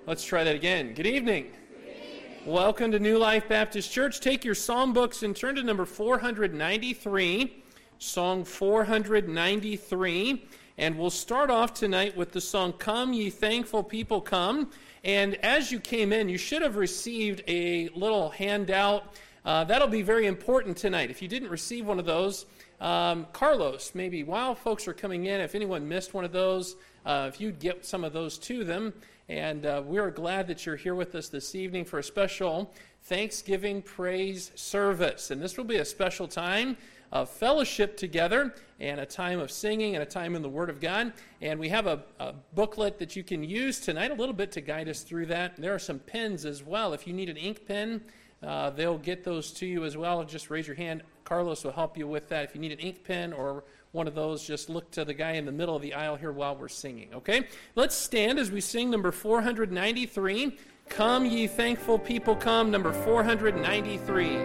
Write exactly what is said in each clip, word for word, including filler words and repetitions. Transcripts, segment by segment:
Let's try that again. Good evening. Good evening. Welcome to New Life Baptist Church. Take your psalm books and turn to number four ninety-three, Song four ninety-three. And we'll start off tonight with the song, Come Ye Thankful People Come. And as you came in, you should have received a little handout. Uh, that'll be very important tonight. If you didn't receive one of those, um, Carlos, maybe while folks are coming in, if anyone missed one of those, uh, if you'd get some of those to them. And uh, we are glad that you're here with us this evening for a special Thanksgiving praise service. And this will be a special time of fellowship together and a time of singing and a time in the Word of God. And we have a, a booklet that you can use tonight a little bit to guide us through that. There are some pens as well. If you need an ink pen, uh, they'll get those to you as well. Just raise your hand. Carlos will help you with that. If you need an ink pen or one of those, just look to the guy in the middle of the aisle here while we're singing, okay? Let's stand as we sing number four ninety-three, Come Ye Thankful People Come, number four ninety-three.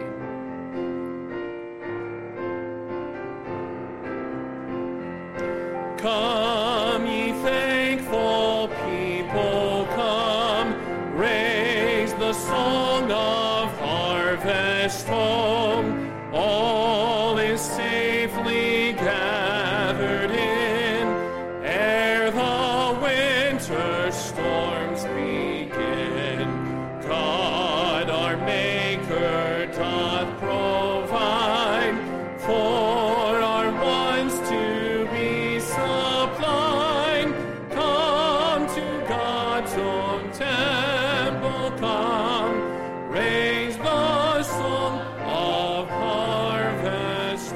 Come ye thankful people, come, raise the song of harvest home. All is safely gathered in, ere the winter storms begin. God our Maker doth provide for our wants to be supplied. Come to God's own temple, come, raise the song of harvest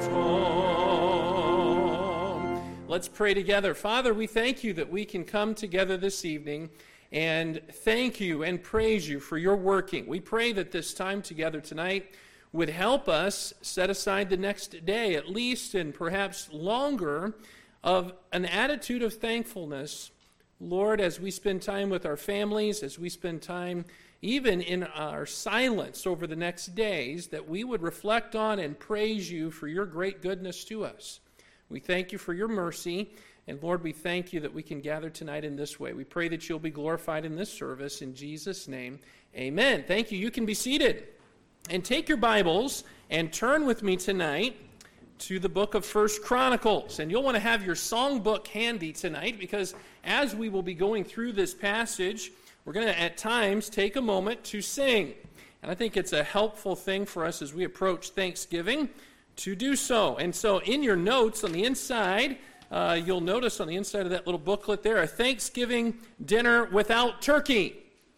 home. Let's pray together. Father, we thank you that we can come together this evening and thank you and praise you for your working. We pray that this time together tonight would help us set aside the next day, at least and perhaps longer, of an attitude of thankfulness, Lord, as we spend time with our families, as we spend time even in our silence over the next days, that we would reflect on and praise you for your great goodness to us. We thank you for your mercy, and Lord, we thank you that we can gather tonight in this way. We pray that you'll be glorified in this service. In Jesus' name, amen. Thank you. You can be seated. And take your Bibles and turn with me tonight to the book of First Chronicles. And you'll want to have your songbook handy tonight, because as we will be going through this passage, we're going to at times take a moment to sing. And I think it's a helpful thing for us as we approach Thanksgiving to do so. And so in your notes on the inside, uh, you'll notice on the inside of that little booklet there, a Thanksgiving dinner without turkey.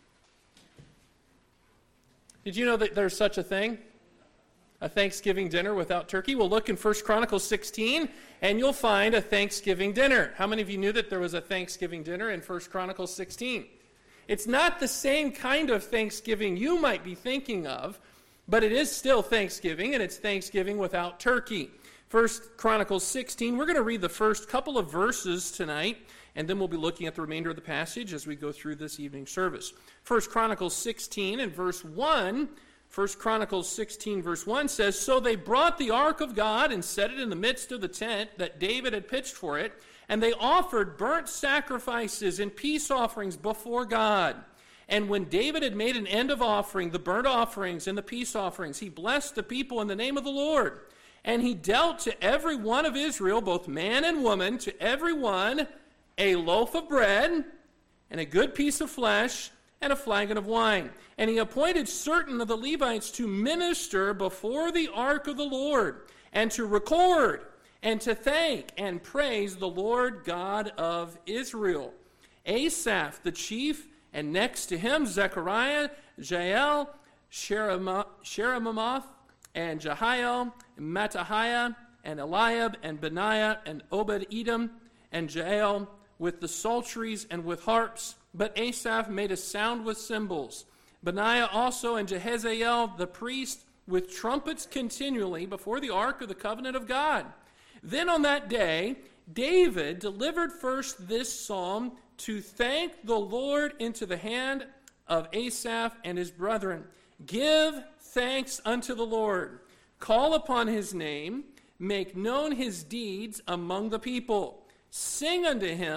Did you know that there's such a thing? A Thanksgiving dinner without turkey? Well, look in First Chronicles sixteen, and you'll find a Thanksgiving dinner. How many of you knew that there was a Thanksgiving dinner in First Chronicles sixteen? It's not the same kind of Thanksgiving you might be thinking of, but it is still Thanksgiving, and it's Thanksgiving without turkey. First Chronicles sixteen, we're going to read the first couple of verses tonight, and then we'll be looking at the remainder of the passage as we go through this evening service. First Chronicles sixteen and verse one, First Chronicles sixteen verse one says, So they brought the ark of God and set it in the midst of the tent that David had pitched for it, and they offered burnt sacrifices and peace offerings before God. And when David had made an end of offering the burnt offerings and the peace offerings, he blessed the people in the name of the Lord. And he dealt to every one of Israel, both man and woman, to every one a loaf of bread and a good piece of flesh and a flagon of wine. And he appointed certain of the Levites to minister before the ark of the Lord, and to record, and to thank and praise the Lord God of Israel. Asaph the chief, and next to him Zechariah, Jael, Sheramoth, and Jehiel, and Mattaniah, and Eliab, and Benaiah, and Obed-Edom, and Jael, with the psalteries and with harps. But Asaph made a sound with cymbals. Benaiah also and Jehaziel the priest with trumpets continually before the ark of the covenant of God. Then on that day, David delivered first this psalm to thank the Lord into the hand of Asaph and his brethren. Give thanks unto the Lord. Call upon his name. Make known his deeds among the people. Sing unto him.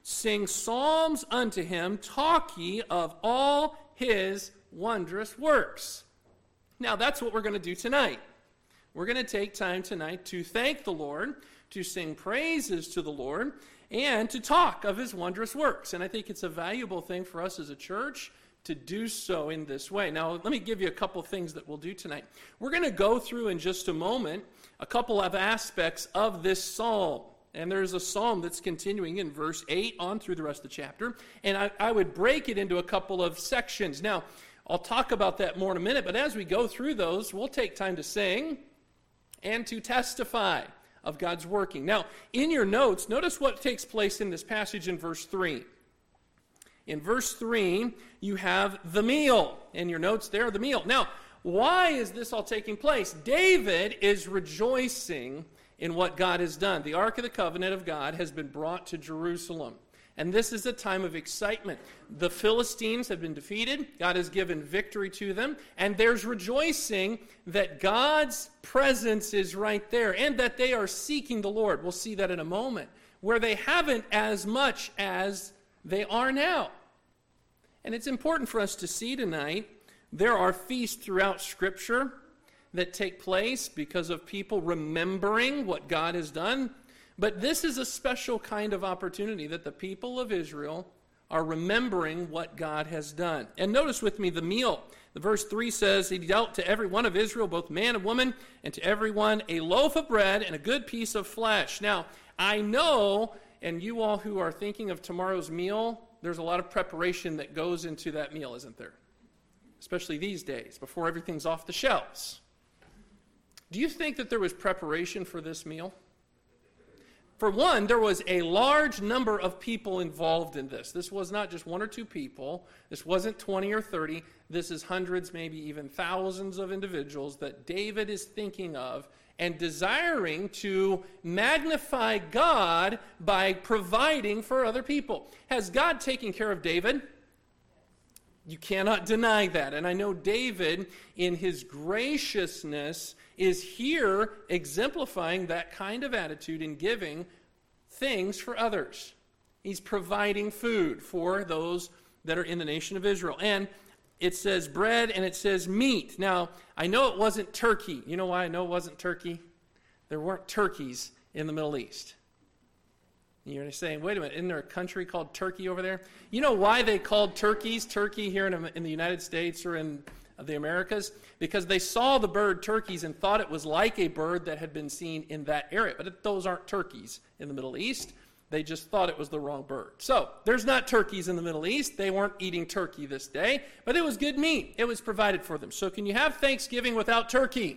Sing psalms unto him, talk ye of all his wondrous works. Now, that's what we're going to do tonight. We're going to take time tonight to thank the Lord, to sing praises to the Lord, and to talk of his wondrous works. And I think it's a valuable thing for us as a church to do so in this way. Now, let me give you a couple things that we'll do tonight. We're going to go through in just a moment a couple of aspects of this psalm. And there's a psalm that's continuing in verse eight on through the rest of the chapter. And I, I would break it into a couple of sections. Now, I'll talk about that more in a minute, but as we go through those, we'll take time to sing and to testify of God's working. Now, in your notes, notice what takes place in this passage in verse three. In verse three, you have the meal. In your notes there, the meal. Now, why is this all taking place? David is rejoicing in what God has done. The Ark of the Covenant of God has been brought to Jerusalem. And this is a time of excitement. The Philistines have been defeated. God has given victory to them. And there's rejoicing that God's presence is right there and that they are seeking the Lord. We'll see that in a moment. Where they haven't as much as they are now. And it's important for us to see tonight, there are feasts throughout Scripture that take place because of people remembering what God has done. But this is a special kind of opportunity that the people of Israel are remembering what God has done. And notice with me the meal. The verse three says, he dealt to every one of Israel, both man and woman, and to everyone a loaf of bread and a good piece of flesh. Now, I know, and you all who are thinking of tomorrow's meal, there's a lot of preparation that goes into that meal, isn't there? Especially these days, before everything's off the shelves. Do you think that there was preparation for this meal? For one, there was a large number of people involved in this. This was not just one or two people. This wasn't twenty or thirty. This is hundreds, maybe even thousands of individuals that David is thinking of and desiring to magnify God by providing for other people. Has God taken care of David? You cannot deny that. And I know David, in his graciousness, is here exemplifying that kind of attitude in giving things for others. He's providing food for those that are in the nation of Israel. And it says bread and it says meat. Now, I know it wasn't turkey. You know why I know it wasn't turkey? There weren't turkeys in the Middle East. You're saying, wait a minute, isn't there a country called Turkey over there? You know why they called turkeys turkey here in, in the United States or in the Americas? Because they saw the bird turkeys and thought it was like a bird that had been seen in that area. But it, those aren't turkeys in the Middle East. They just thought it was the wrong bird. So there's not turkeys in the Middle East. They weren't eating turkey this day. But it was good meat. It was provided for them. So can you have Thanksgiving without turkey?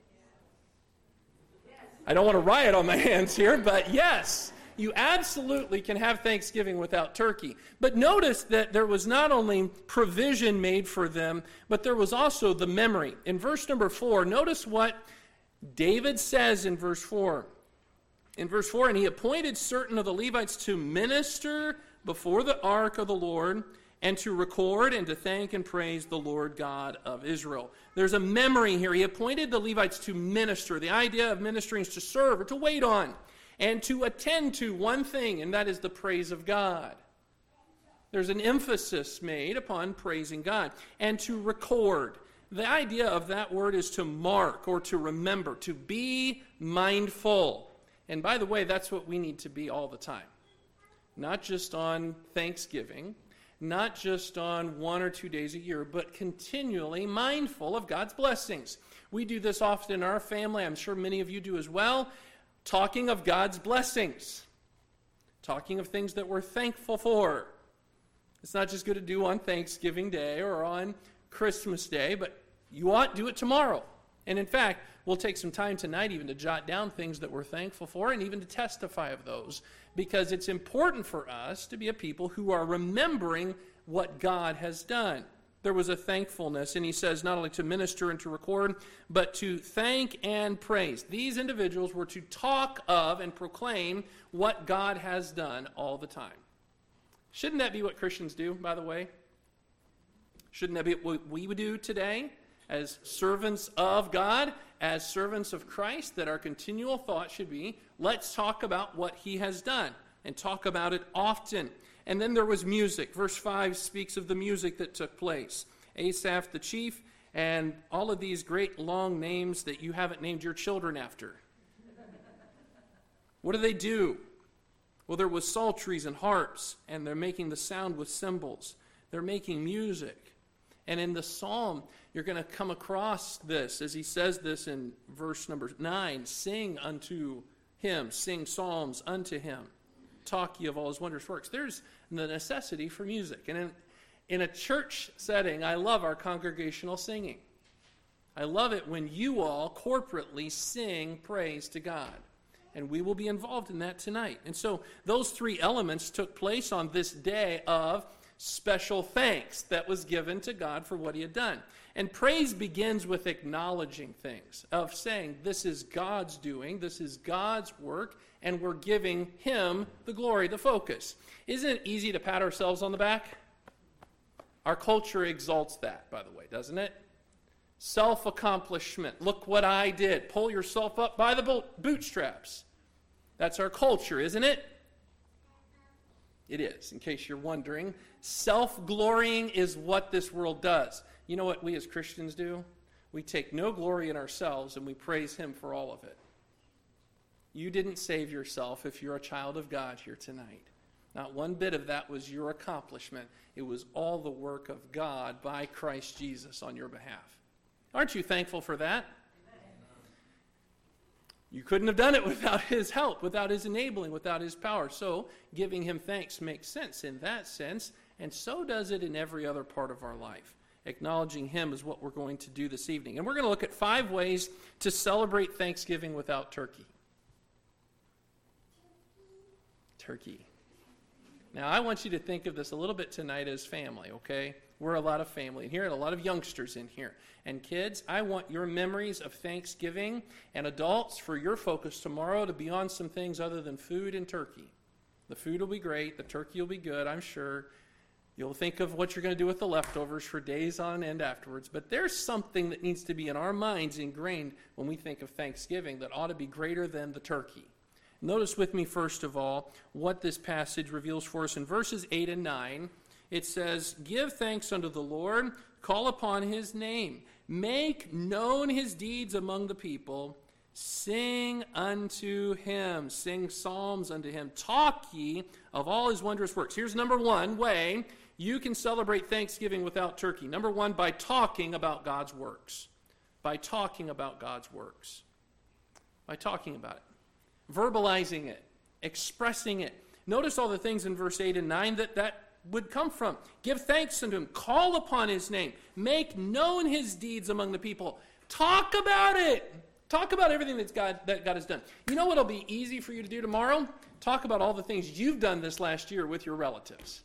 I don't want to riot on my hands here, but yes. You absolutely can have Thanksgiving without turkey. But notice that there was not only provision made for them, but there was also the memory. In verse number four, notice what David says in verse four. In verse four, and he appointed certain of the Levites to minister before the ark of the Lord and to record and to thank and praise the Lord God of Israel. There's a memory here. He appointed the Levites to minister. The idea of ministering is to serve or to wait on. And to attend to one thing, and that is the praise of God. There's an emphasis made upon praising God. And to record. The idea of that word is to mark or to remember, to be mindful. And by the way, that's what we need to be all the time. Not just on Thanksgiving, not just on one or two days a year, but continually mindful of God's blessings. We do this often in our family. I'm sure many of you do as well. Talking of God's blessings. Talking of things that we're thankful for. It's not just good to do on Thanksgiving Day or on Christmas Day, but you ought to do it tomorrow. And in fact, we'll take some time tonight even to jot down things that we're thankful for and even to testify of those, because it's important for us to be a people who are remembering what God has done. There was a thankfulness, and he says not only to minister and to record, but to thank and praise. These individuals were to talk of and proclaim what God has done all the time. Shouldn't that be what Christians do, by the way? Shouldn't that be what we would do today as servants of God, as servants of Christ, that our continual thought should be, let's talk about what he has done. and talk about it often. And then there was music. Verse five speaks of the music that took place. Asaph the chief, and all of these great long names that you haven't named your children after. What do they do? Well, there was psalteries and harps, and they're making the sound with cymbals. They're making music. And in the psalm, you're going to come across this, as he says this in verse number nine, sing unto him, sing psalms unto him, talk ye of all his wondrous works. There's the necessity for music. And in, in a church setting, I love our congregational singing. I love it when you all corporately sing praise to God. And we will be involved in that tonight. And so those three elements took place on this day of special thanks that was given to God for what he had done. And praise begins with acknowledging things, of saying this is God's doing, this is God's work, and we're giving him the glory, the focus. Isn't it easy to pat ourselves on the back? Our culture exalts that, by the way, doesn't it? Self-accomplishment. Look what I did. Pull yourself up by the bootstraps. That's our culture, isn't it? It is, in case you're wondering. Self-glorying is what this world does. You know what we as Christians do? We take no glory in ourselves and we praise him for all of it. You didn't save yourself if you're a child of God here tonight. Not one bit of that was your accomplishment. It was all the work of God by Christ Jesus on your behalf. Aren't you thankful for that? You couldn't have done it without his help, without his enabling, without his power. So giving him thanks makes sense in that sense, and so does it in every other part of our life. Acknowledging him is what we're going to do this evening. And we're going to look at five ways to celebrate Thanksgiving without turkey. Turkey. Now, I want you to think of this a little bit tonight as family, okay? We're a lot of family in here and a lot of youngsters in here. And kids, I want your memories of Thanksgiving, and adults, for your focus tomorrow to be on some things other than food and turkey. The food will be great. The turkey will be good, I'm sure. You'll think of what you're going to do with the leftovers for days on end afterwards. But there's something that needs to be in our minds ingrained when we think of Thanksgiving that ought to be greater than the turkey. Notice with me, first of all, what this passage reveals for us in verses eight and nine. It says, "Give thanks unto the Lord, call upon his name, make known his deeds among the people, sing unto him, sing psalms unto him, talk ye of all his wondrous works." Here's number one way you can celebrate Thanksgiving without turkey. Number one, by talking about God's works. By talking about God's works. By talking about it. Verbalizing it, expressing it. Notice all the things in verse eight and nine that that would come from. Give thanks unto him, call upon his name, make known his deeds among the people. Talk about it. Talk about everything that's God, that God has done. You know what'll be easy for you to do tomorrow? Talk about all the things you've done this last year with your relatives.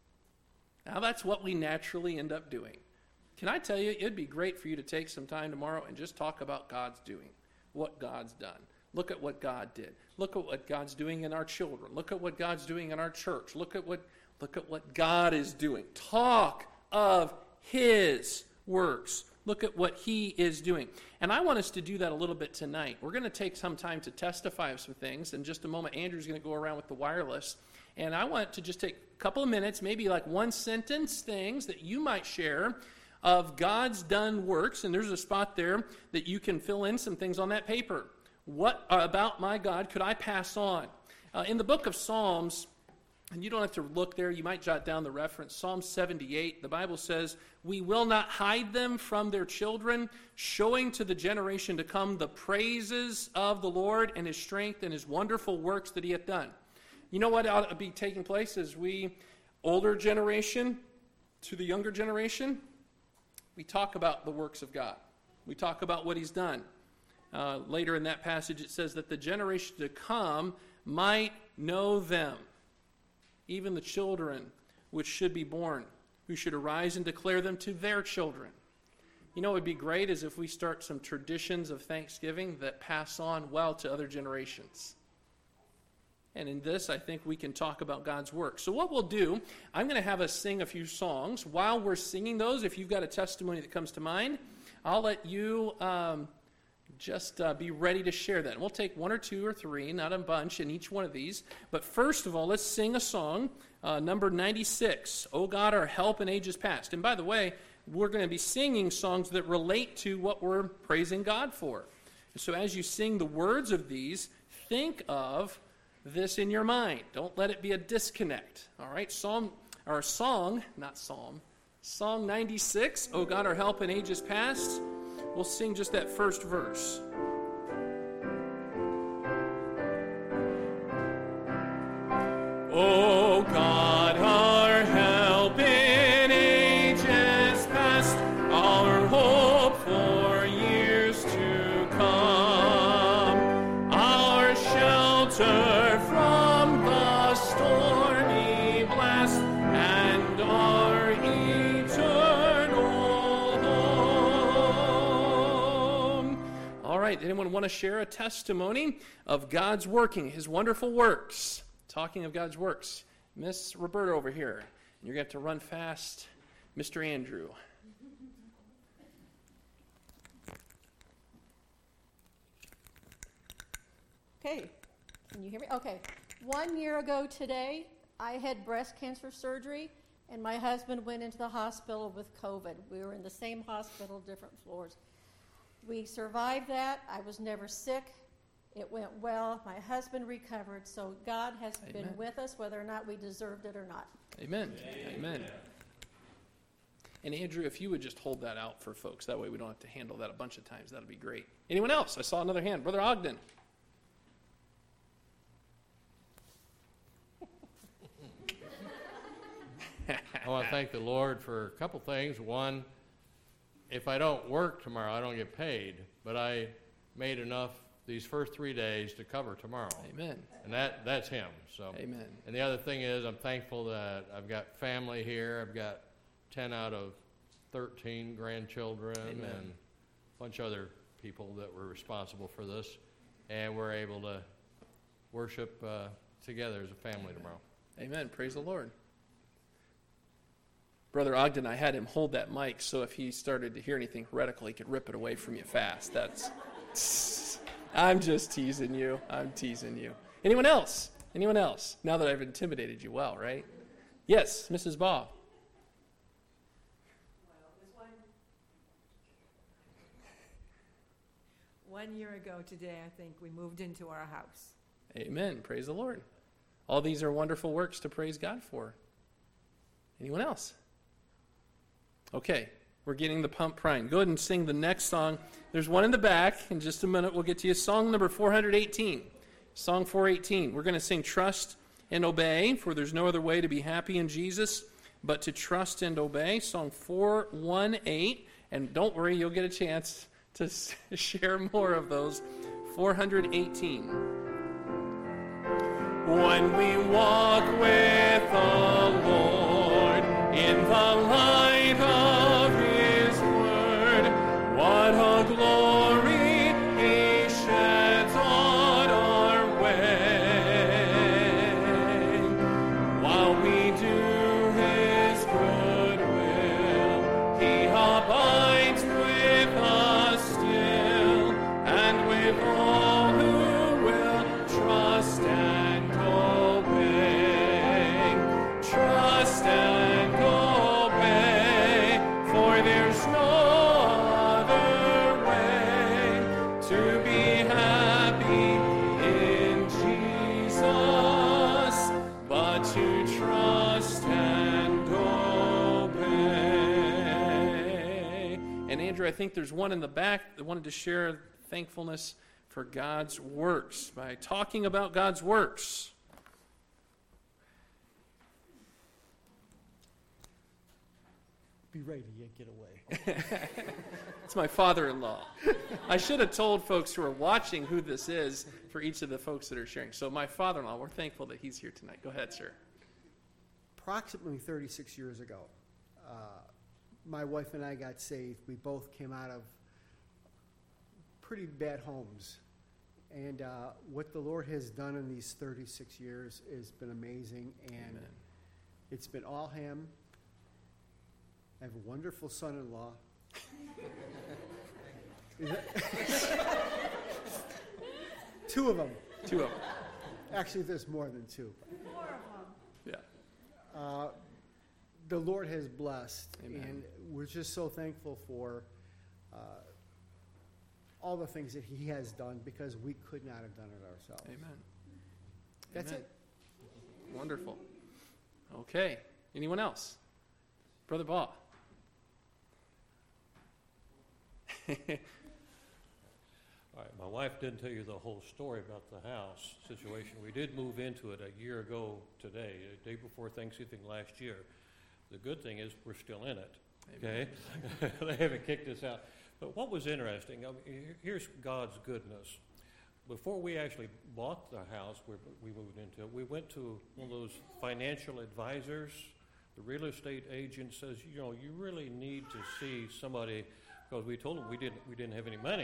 Now that's what we naturally end up doing. Can I tell you, it'd be great for you to take some time tomorrow and just talk about God's doing, what God's done. Look at what God did. Look at what God's doing in our children. Look at what God's doing in our church. Look at what, look at what God is doing. Talk of his works. Look at what he is doing. And I want us to do that a little bit tonight. We're going to take some time to testify of some things. In just a moment, Andrew's going to go around with the wireless. And I want to just take a couple of minutes, maybe like one sentence things that you might share of God's done works. And there's a spot there that you can fill in some things on that paper. What about my God could I pass on? Uh, in the book of Psalms, and you don't have to look there, you might jot down the reference, Psalm seventy-eight, the Bible says, "We will not hide them from their children, showing to the generation to come the praises of the Lord and his strength and his wonderful works that he hath done." You know what ought to be taking place as we, older generation to the younger generation, we talk about the works of God. We talk about what he's done. Uh, later in that passage, it says that the generation to come might know them, even the children which should be born, who should arise and declare them to their children. You know what would be great is if we start some traditions of Thanksgiving that pass on well to other generations. And in this, I think we can talk about God's work. So what we'll do, I'm going to have us sing a few songs. While we're singing those, if you've got a testimony that comes to mind, I'll let you... Um, just uh, be ready to share that. And we'll take one or two or three, not a bunch, in each one of these. But first of all, let's sing a song, uh, number ninety-six, O God, Our Help in Ages Past. And by the way, we're going to be singing songs that relate to what we're praising God for. So as you sing the words of these, think of this in your mind. Don't let it be a disconnect. All right, Psalm, or song, not psalm, Song ninety-six, O God, Our Help in Ages Past. We'll sing just that first verse. O God, our help in ages past, our hope for years to come, our shelter from the stormy blast, and our eternal home. All right, anyone want to share a testimony of God's working, His wonderful works? Talking of God's works, Miss Roberta over here. And you're going to have to run fast, Mister Andrew. Okay, can you hear me? Okay, one year ago today, I had breast cancer surgery, and my husband went into the hospital with COVID. We were in the same hospital, different floors. We survived that. I was never sick. It went well. My husband recovered. So God has Amen. Been with us, whether or not we deserved it or not. Amen. Amen. Amen. And Andrew, if you would just hold that out for folks, that way we don't have to handle that a bunch of times. That would be great. Anyone else? I saw another hand. Brother Ogden. I want to thank the Lord for a couple things. One, if I don't work tomorrow, I don't get paid. But I made enough these first three days to cover tomorrow. Amen. And that that's him. So Amen. And the other thing is I'm thankful that I've got family here. I've got ten out of thirteen grandchildren Amen. And a bunch of other people that were responsible for this. And we're able to worship uh, together as a family Amen. Tomorrow. Amen. Praise the Lord. Brother Ogden, I had him hold that mic so if he started to hear anything heretical, he could rip it away from you fast. That's... I'm just teasing you. I'm teasing you. Anyone else? Anyone else? Now that I've intimidated you well, right? Yes, Missus Baugh. Well, one, one year ago today, I think, we moved into our house. Amen. Praise the Lord. All these are wonderful works to praise God for. Anyone else? Okay. We're getting the pump primed. Go ahead and sing the next song. There's one in the back. In just a minute, we'll get to you. Song number four eighteen. Song four eighteen. We're going to sing Trust and Obey, for there's no other way to be happy in Jesus but to trust and obey. Song four eighteen. And don't worry, you'll get a chance to share more of those. four eighteen. When we walk with the Lord in the light of His word, what a glory He sheds on our way. While we do His good will, He abides with us still, and with all who will trust and obey. Trust and obey, for there's no other way to be happy in Jesus but to trust and obey. And Andrew, I think there's one in the back that wanted to share thankfulness for God's works by talking about God's works. Be ready to get away. It's my father-in-law. I should have told folks who are watching who this is for each of the folks that are sharing. So my father-in-law, we're thankful that he's here tonight. Go ahead, sir. Approximately thirty-six years ago, uh, my wife and I got saved. We both came out of pretty bad homes. And uh, what the Lord has done in these thirty-six years has been amazing. And Amen. It's been all Him. I have a wonderful son-in-law. Two of them. Two of them. Actually, there's more than two. Four of them. Yeah. Uh, the Lord has blessed, Amen. and we're just so thankful for uh, all the things that He has done, because we could not have done it ourselves. Amen. That's Amen. it. Wonderful. Okay. Anyone else? Brother Baugh. All right, my wife didn't tell you the whole story about the house situation. We did move into it a year ago today, a day before Thanksgiving last year. The good thing is we're still in it, okay? They haven't kicked us out. But what was interesting, I mean, here's God's goodness. Before we actually bought the house where we moved into it, we went to one of those financial advisors. The real estate agent says, you know, you really need to see somebody, because we told him we didn't, we didn't have any money.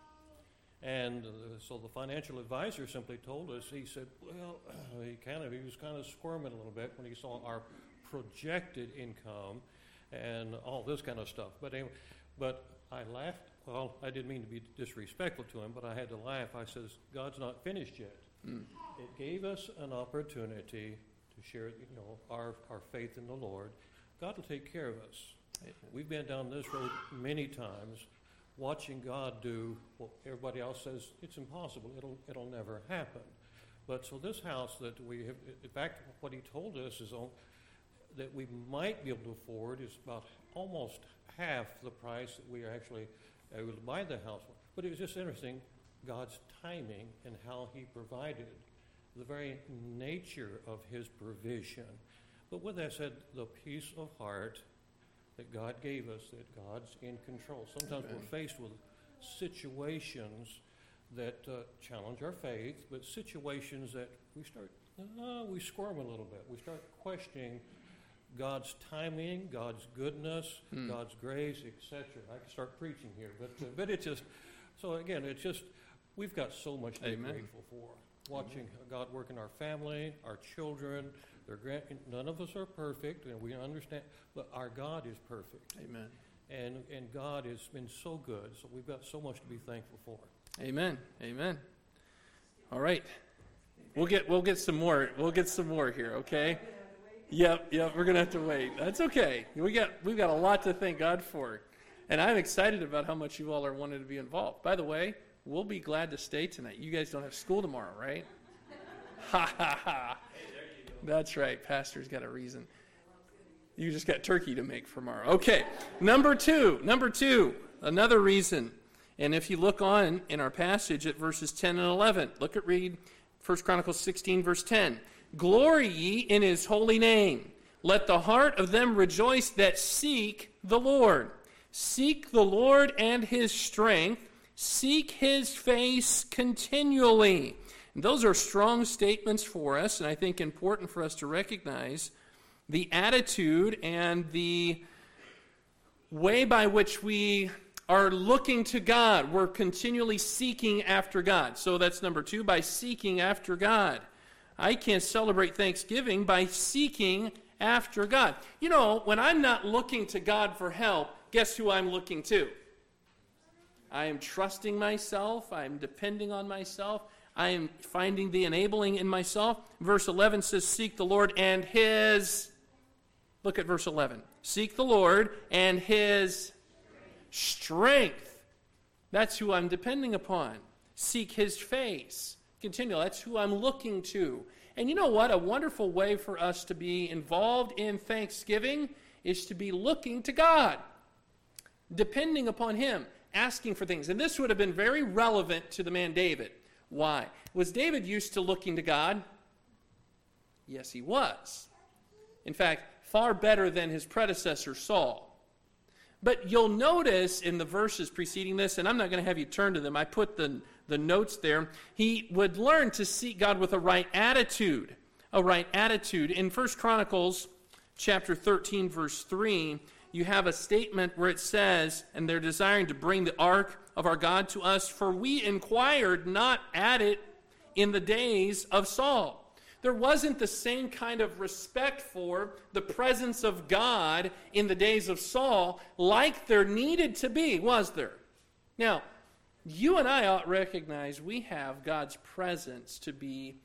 And uh, so the financial advisor simply told us, he said, well, he kind of, he was kind of squirming a little bit when he saw our projected income and all this kind of stuff. But anyway, but I laughed. Well, I didn't mean to be disrespectful to him, but I had to laugh. I says, God's not finished yet. Mm. It gave us an opportunity to share, you know, our, our faith in the Lord. God will take care of us. Amen. We've been down this road many times, watching God do what everybody else says it's impossible. It'll it'll never happen. But so this house that we have, in fact, what he told us is on, that we might be able to afford is about almost half the price that we are actually able to buy the house for. But it was just interesting, God's timing and how he provided, the very nature of his provision. But with that said, the peace of heart that God gave us, that God's in control. Sometimes Amen. We're faced with situations that uh, challenge our faith, but situations that we start, uh, we squirm a little bit. We start questioning God's timing, God's goodness, mm. God's grace, et cetera. I can start preaching here, but uh, but it's just, so again, it's just, we've got so much to be Amen. Grateful for. Watching Amen. God work in our family, our children. They're grand, none of us are perfect, and we understand, but our God is perfect. Amen. And and God has been so good, so we've got so much to be thankful for. Amen. Amen. All right. We'll get we'll get some more. We'll get some more here, okay? Yep, yep, we're gonna have to wait. That's okay. We got we've got a lot to thank God for. And I'm excited about how much you all are wanting to be involved. By the way, we'll be glad to stay tonight. You guys don't have school tomorrow, right? Ha ha ha. That's right. Pastor's got a reason. You just got turkey to make for tomorrow. Okay. Number two. Number two. Another reason. And if you look on in our passage at verses ten and eleven, look at read First Chronicles sixteen, verse ten. Glory ye in his holy name. Let the heart of them rejoice that seek the Lord. Seek the Lord and his strength. Seek his face continually. And those are strong statements for us, and I think important for us to recognize the attitude and the way by which we are looking to God. We're continually seeking after God. So that's number two, by seeking after God. I can celebrate Thanksgiving by seeking after God. You know, when I'm not looking to God for help, guess who I'm looking to? I am trusting myself. I'm depending on myself. I am finding the enabling in myself. Verse eleven says, seek the Lord and his, look at verse eleven. Seek the Lord and his strength. That's who I'm depending upon. Seek his face. Continue. That's who I'm looking to. And you know what? A wonderful way for us to be involved in Thanksgiving is to be looking to God, depending upon him, asking for things. And this would have been very relevant to the man David. Why? Was David used to looking to God? Yes, he was. In fact, far better than his predecessor Saul. But you'll notice in the verses preceding this, and I'm not going to have you turn to them, I put the, the notes there, he would learn to seek God with a right attitude. A right attitude. In First Chronicles chapter thirteen, verse three, you have a statement where it says, and they're desiring to bring the ark of our God to us, for we inquired not at it in the days of Saul. There wasn't the same kind of respect for the presence of God in the days of Saul like there needed to be, was there? Now, you and I ought recognize we have God's presence to be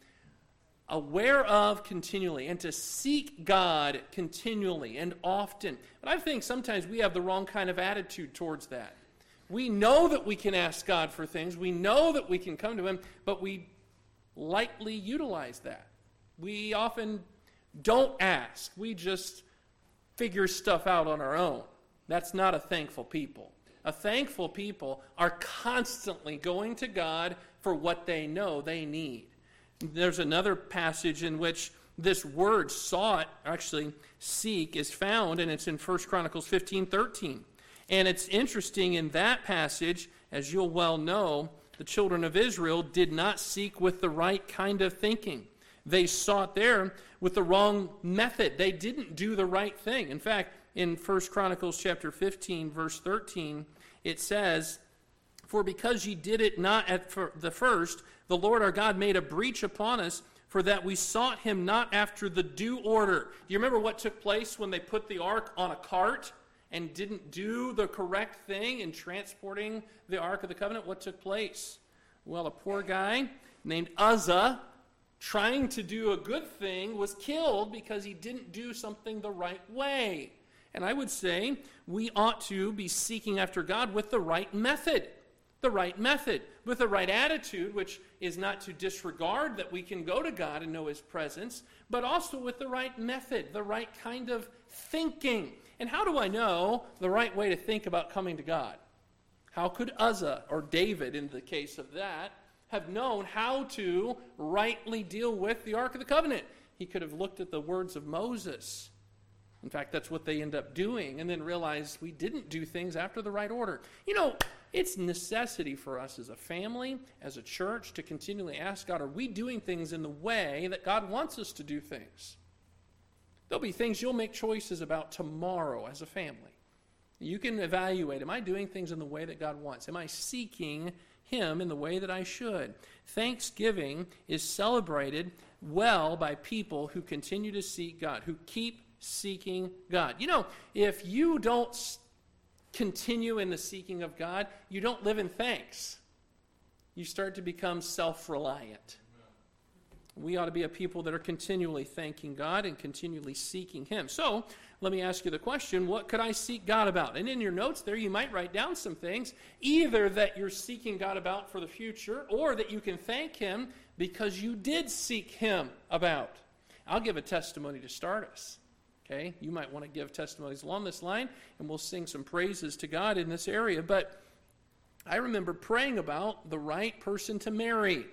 aware of continually and to seek God continually and often. But I think sometimes we have the wrong kind of attitude towards that. We know that we can ask God for things. We know that we can come to Him, but we lightly utilize that. We often don't ask. We just figure stuff out on our own. That's not a thankful people. A thankful people are constantly going to God for what they know they need. There's another passage in which this word sought, actually seek, is found, and it's in First Chronicles fifteen thirteen. And it's interesting in that passage, as you'll well know, the children of Israel did not seek with the right kind of thinking. They sought there with the wrong method. They didn't do the right thing. In fact, in First Chronicles chapter fifteen, verse thirteen, it says, "For because ye did it not at the first, the Lord our God made a breach upon us, for that we sought him not after the due order." Do you remember what took place when they put the ark on a cart and didn't do the correct thing in transporting the Ark of the Covenant? What took place? Well, a poor guy named Uzzah, trying to do a good thing, was killed because he didn't do something the right way. And I would say we ought to be seeking after God with the right method. The right method, with the right attitude, which is not to disregard that we can go to God and know His presence, but also with the right method, the right kind of thinking. And how do I know the right way to think about coming to God? How could Uzzah, or David in the case of that, have known how to rightly deal with the Ark of the Covenant? He could have looked at the words of Moses. In fact, that's what they end up doing, and then realize we didn't do things after the right order. You know, it's necessity for us as a family, as a church, to continually ask God, are we doing things in the way that God wants us to do things? There'll be things you'll make choices about tomorrow as a family. You can evaluate, am I doing things in the way that God wants? Am I seeking Him in the way that I should? Thanksgiving is celebrated well by people who continue to seek God, who keep seeking God. You know, if you don't continue in the seeking of God, you don't live in thanks. You start to become self-reliant. We ought to be a people that are continually thanking God and continually seeking Him. So, let me ask you the question, what could I seek God about? And in your notes there, you might write down some things, either that you're seeking God about for the future, or that you can thank Him because you did seek Him about. I'll give a testimony to start us. Okay? You might want to give testimonies along this line, and we'll sing some praises to God in this area. But I remember praying about the right person to marry.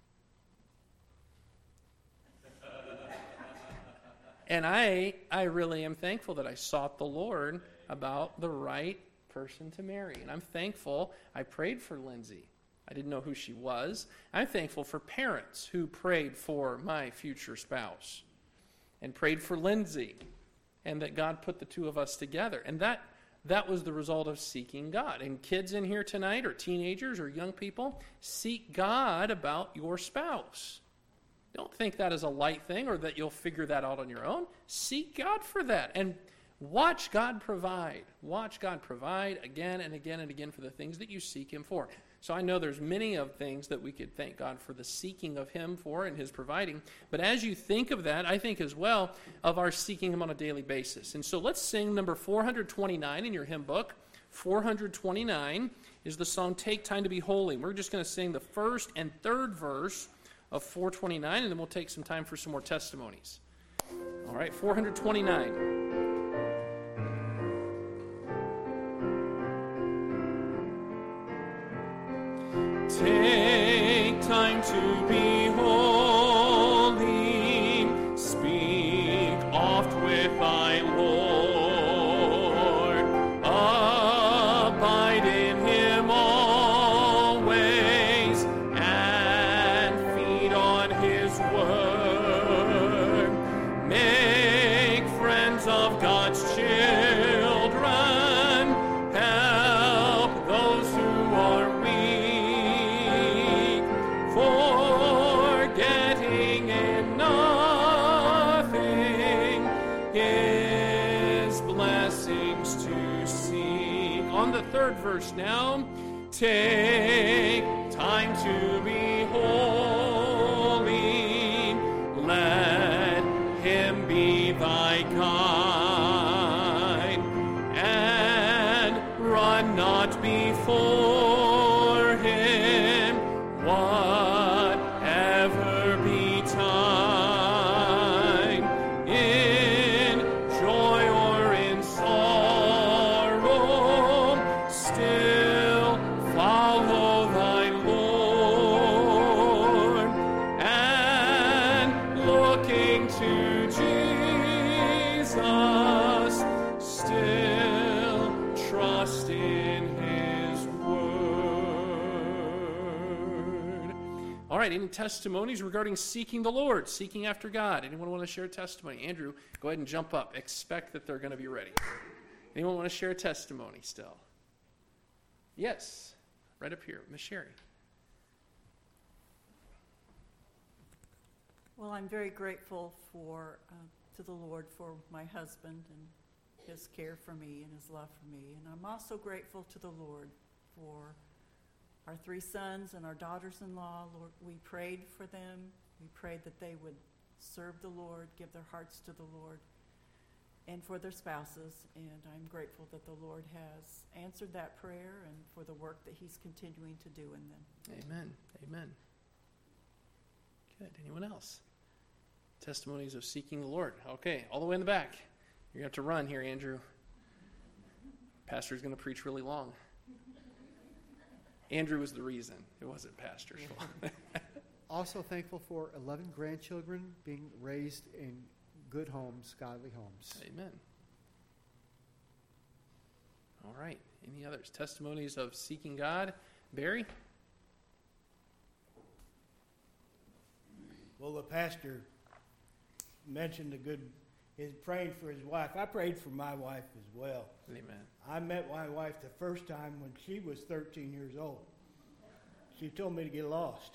And I, I really am thankful that I sought the Lord about the right person to marry. And I'm thankful I prayed for Lindsay. I didn't know who she was. I'm thankful for parents who prayed for my future spouse and prayed for Lindsay, and that God put the two of us together. And that that was the result of seeking God. And kids in here tonight, or teenagers, or young people, seek God about your spouse. Don't think that is a light thing or that you'll figure that out on your own. Seek God for that. And watch God provide. Watch God provide again and again and again for the things that you seek Him for. So I know there's many of things that we could thank God for the seeking of Him for and His providing. But as you think of that, I think as well of our seeking Him on a daily basis. And so let's sing number four hundred twenty-nine in your hymn book. four hundred twenty-nine is the song, Take Time to Be Holy. We're just going to sing the first and third verse of four twenty-nine, and then we'll take some time for some more testimonies. All right, four hundred twenty-nine. Take time to be holy, speak oft with thy Lord, abide in Him always, and feed on His word. Make friends of God's children, help those who are weak, forgetting in nothing His blessings to seek. On the third verse now, Take time to be holy. Let him be thy guide. And run not before him, whatever betide. In joy or in sorrow, still follow thy Lord, and looking to Jesus, still trust in his word. All right, any testimonies regarding seeking the Lord, seeking after God? Anyone want to share a testimony? Andrew, go ahead and jump up. Expect that they're going to be ready. Anyone want to share a testimony still? Yes, right up here, Miss Sherry. Well, I'm very grateful for uh, to the Lord for my husband and his care for me and his love for me. And I'm also grateful to the Lord for our three sons and our daughters-in-law. Lord, we prayed for them. We prayed that they would serve the Lord, give their hearts to the Lord, and for their spouses. And I'm grateful that the Lord has answered that prayer and for the work that he's continuing to do in them. Amen. Amen. Good. Anyone else? Testimonies of seeking the Lord. Okay, all the way in the back. You're going to have to run here, Andrew. Pastor's going to preach really long. Andrew was the reason. It wasn't Pastor. Also thankful for eleven grandchildren being raised in good homes, godly homes. Amen. All right. Any others? Testimonies of seeking God? Barry? Well, the pastor mentioned the good, his praying for his wife. I prayed for my wife as well. Amen. I met my wife the first time when she was thirteen years old. She told me to get lost.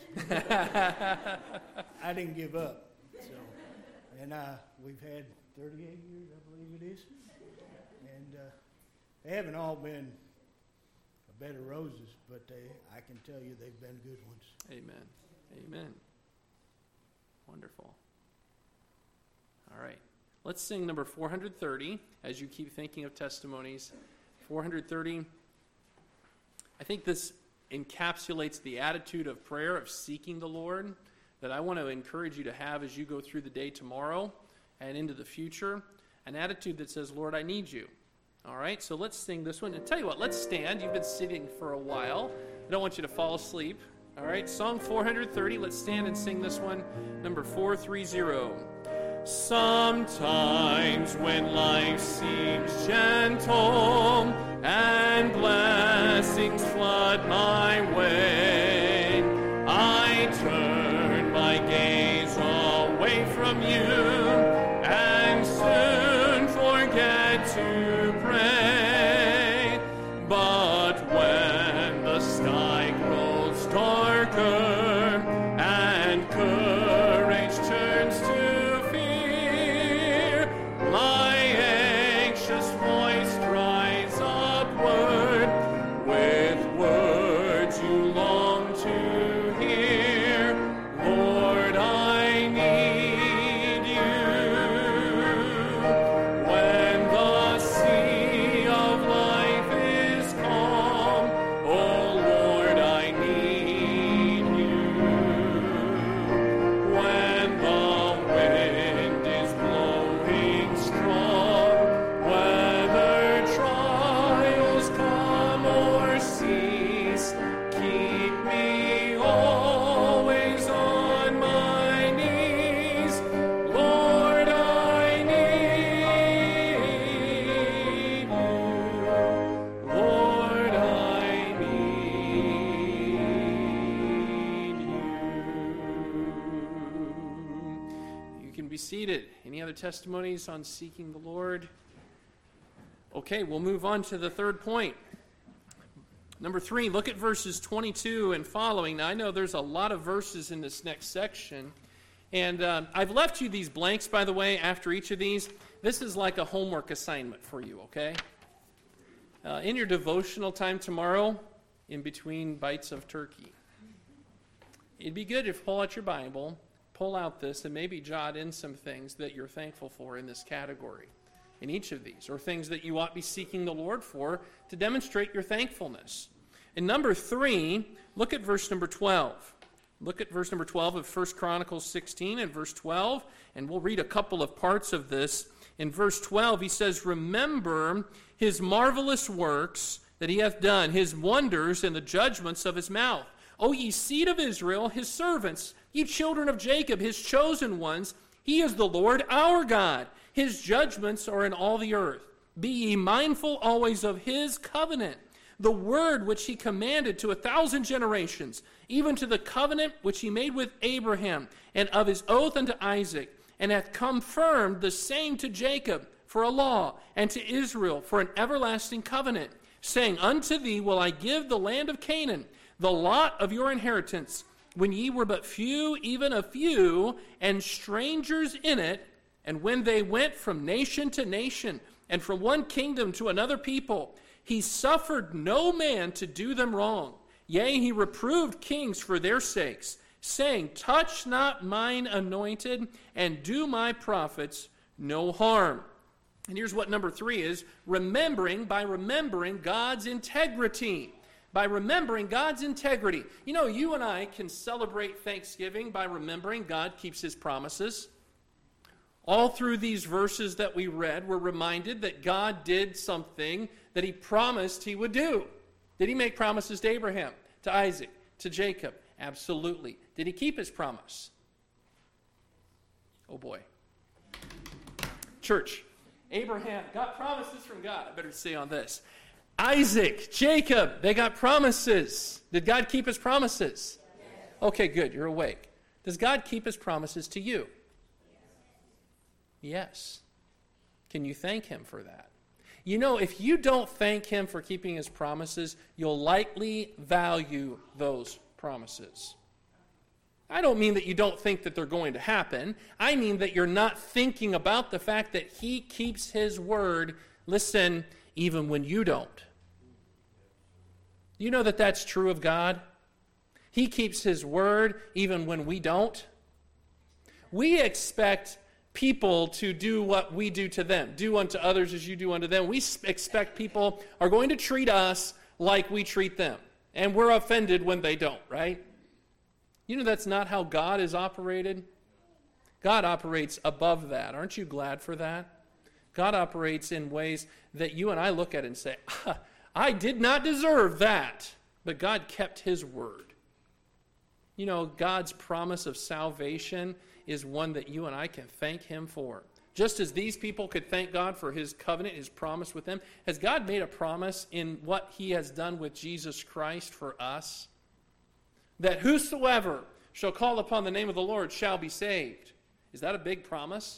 I didn't give up. So, and uh, we've had thirty-eight years, I believe it is. And uh, they haven't all been a bed of roses, but they, I can tell you they've been good ones. Amen. Amen. Wonderful. All right. Let's sing number four hundred thirty as you keep thinking of testimonies. four hundred thirty. I think this encapsulates the attitude of prayer, of seeking the Lord, that I want to encourage you to have as you go through the day tomorrow and into the future. An attitude that says, Lord, I need you. All right, so let's sing this one. And tell you what, let's stand. You've been sitting for a while. I don't want you to fall asleep. All right, song four hundred thirty. Let's stand and sing this one, number four thirty. Sometimes when life seems gentle and blessings flood my way, I turn my gaze away from you and soon forget to pray. But when the sky grows darker and courage turns to my anxious voice cries upward with words you long to hear. Lord, I need you. When the sea of life is calm, oh Lord, I need you. When the wind is blowing strong, whether trials come or cease, keep me always on my knees. Lord, I need you. Lord, I need you. You can be seated. Any other testimonies on seeking the Lord? Okay, we'll move on to the third point. Number three, look at verses twenty-two and following. Now, I know there's a lot of verses in this next section, and um, I've left you these blanks, by the way, after each of these. This is like a homework assignment for you, okay? Uh, in your devotional time tomorrow, in between bites of turkey. It'd be good if you pull out your Bible, pull out this, and maybe jot in some things that you're thankful for in this category, in each of these, or things that you ought to be seeking the Lord for to demonstrate your thankfulness. And number three, look at verse number twelve. Look at verse number twelve of First Chronicles sixteen and verse twelve, and we'll read a couple of parts of this. In verse twelve, he says, "Remember his marvelous works that he hath done, his wonders and the judgments of his mouth. O ye seed of Israel, his servants, ye children of Jacob, his chosen ones, he is the Lord our God. His judgments are in all the earth. Be ye mindful always of his covenant, the word which he commanded to a thousand generations, even to the covenant which he made with Abraham, and of his oath unto Isaac, and hath confirmed the same to Jacob for a law, and to Israel for an everlasting covenant, saying, Unto thee will I give the land of Canaan, the lot of your inheritance, when ye were but few, even a few, and strangers in it, and when they went from nation to nation, and from one kingdom to another people, he suffered no man to do them wrong. Yea, he reproved kings for their sakes, saying, Touch not mine anointed, and do my prophets no harm." And here's what number three is: remembering, by remembering God's integrity. By remembering God's integrity. You know, you and I can celebrate Thanksgiving by remembering God keeps his promises. All through these verses that we read, we're reminded that God did something that he promised he would do. Did he make promises to Abraham, to Isaac, to Jacob? Absolutely. Did he keep his promise? Oh boy. Church, Abraham got promises from God. I better say on this. Isaac, Jacob, they got promises. Did God keep his promises? Okay, good. You're awake. Does God keep his promises to you? Yes. Can you thank him for that? You know, if you don't thank him for keeping his promises, you'll likely value those promises. I don't mean that you don't think that they're going to happen. I mean that you're not thinking about the fact that he keeps his word, listen, even when you don't. You know that that's true of God? He keeps his word even when we don't. We expect people to do what we do to them. Do unto others as you do unto them. We expect people are going to treat us like we treat them. And we're offended when they don't, right? You know that's not how God is operated. God operates above that. Aren't you glad for that? God operates in ways that you and I look at and say, ah, I did not deserve that. But God kept his word. You know, God's promise of salvation is one that you and I can thank him for. Just as these people could thank God for his covenant, his promise with them, has God made a promise in what he has done with Jesus Christ for us? That whosoever shall call upon the name of the Lord shall be saved. Is that a big promise?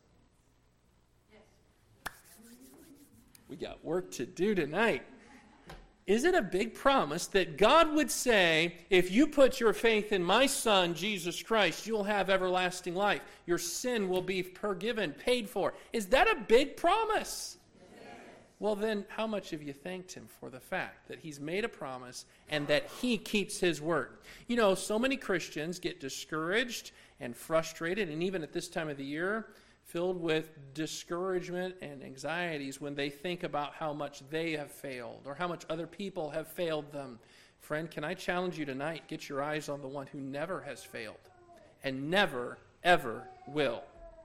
We got work to do tonight. Is it a big promise that God would say, if you put your faith in my Son, Jesus Christ, you'll have everlasting life. Your sin will be forgiven, paid for. Is that a big promise? Yes. Well, then, how much have you thanked him for the fact that he's made a promise and that he keeps his word? You know, so many Christians get discouraged and frustrated, and even at this time of the year, filled with discouragement and anxieties when they think about how much they have failed or how much other people have failed them. Friend, can I challenge you tonight? Get your eyes on the one who never has failed and never, ever will.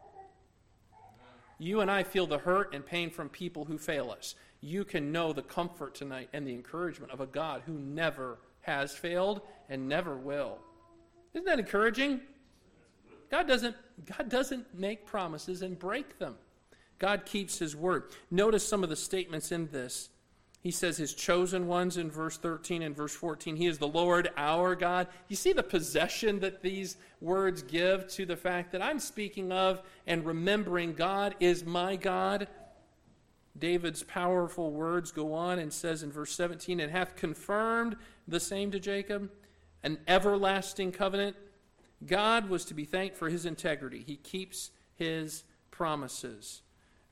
You and I feel the hurt and pain from people who fail us. You can know the comfort tonight and the encouragement of a God who never has failed and never will. Isn't that encouraging? God doesn't, God doesn't make promises and break them. God keeps his word. Notice some of the statements in this. He says his chosen ones in verse thirteen and verse fourteen. He is the Lord our God. You see the possession that these words give to the fact that I'm speaking of and remembering God is my God. David's powerful words go on and says in verse seventeen, and hath confirmed the same to Jacob, an everlasting covenant. God was to be thanked for his integrity. He keeps his promises.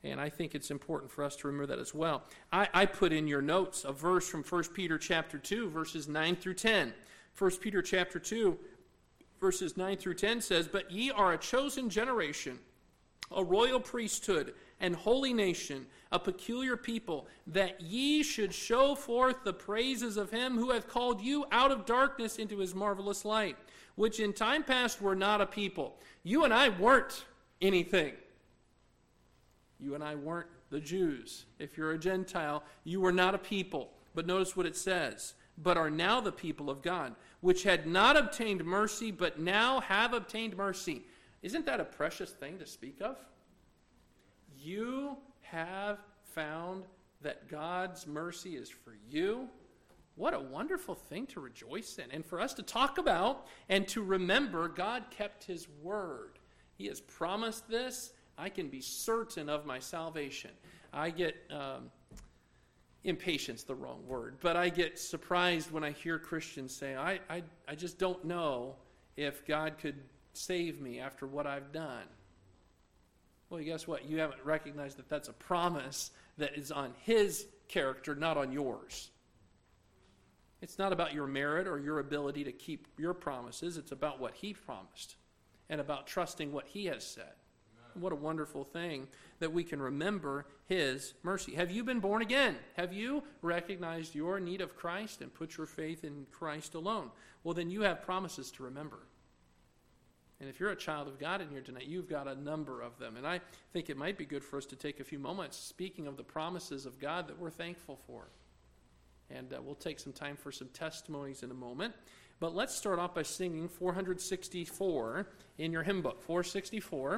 And I think it's important for us to remember that as well. I, I put in your notes a verse from First Peter chapter two, verses nine through ten. First Peter chapter two, verses nine through ten says, "But ye are a chosen generation, a royal priesthood, and holy nation, a peculiar people, that ye should show forth the praises of him who hath called you out of darkness into his marvelous light, which in time past were not a people." You and I weren't anything. You and I weren't the Jews. If you're a Gentile, you were not a people. But notice what it says. "But are now the people of God, which had not obtained mercy, but now have obtained mercy." Isn't that a precious thing to speak of? You have found that God's mercy is for you. What a wonderful thing to rejoice in, and for us to talk about and to remember. God kept his word. He has promised this. I can be certain of my salvation. I get, um, impatience, the wrong word, but I get surprised when I hear Christians say, I, I, I just don't know if God could save me after what I've done. Well, guess what? You haven't recognized that that's a promise that is on his character, not on yours. It's not about your merit or your ability to keep your promises. It's about what he promised and about trusting what he has said. What a wonderful thing that we can remember his mercy. Have you been born again? Have you recognized your need of Christ and put your faith in Christ alone? Well, then you have promises to remember. And if you're a child of God in here tonight, you've got a number of them. And I think it might be good for us to take a few moments speaking of the promises of God that we're thankful for. And uh, we'll take some time for some testimonies in a moment. But let's start off by singing four sixty-four in your hymn book. four sixty-four.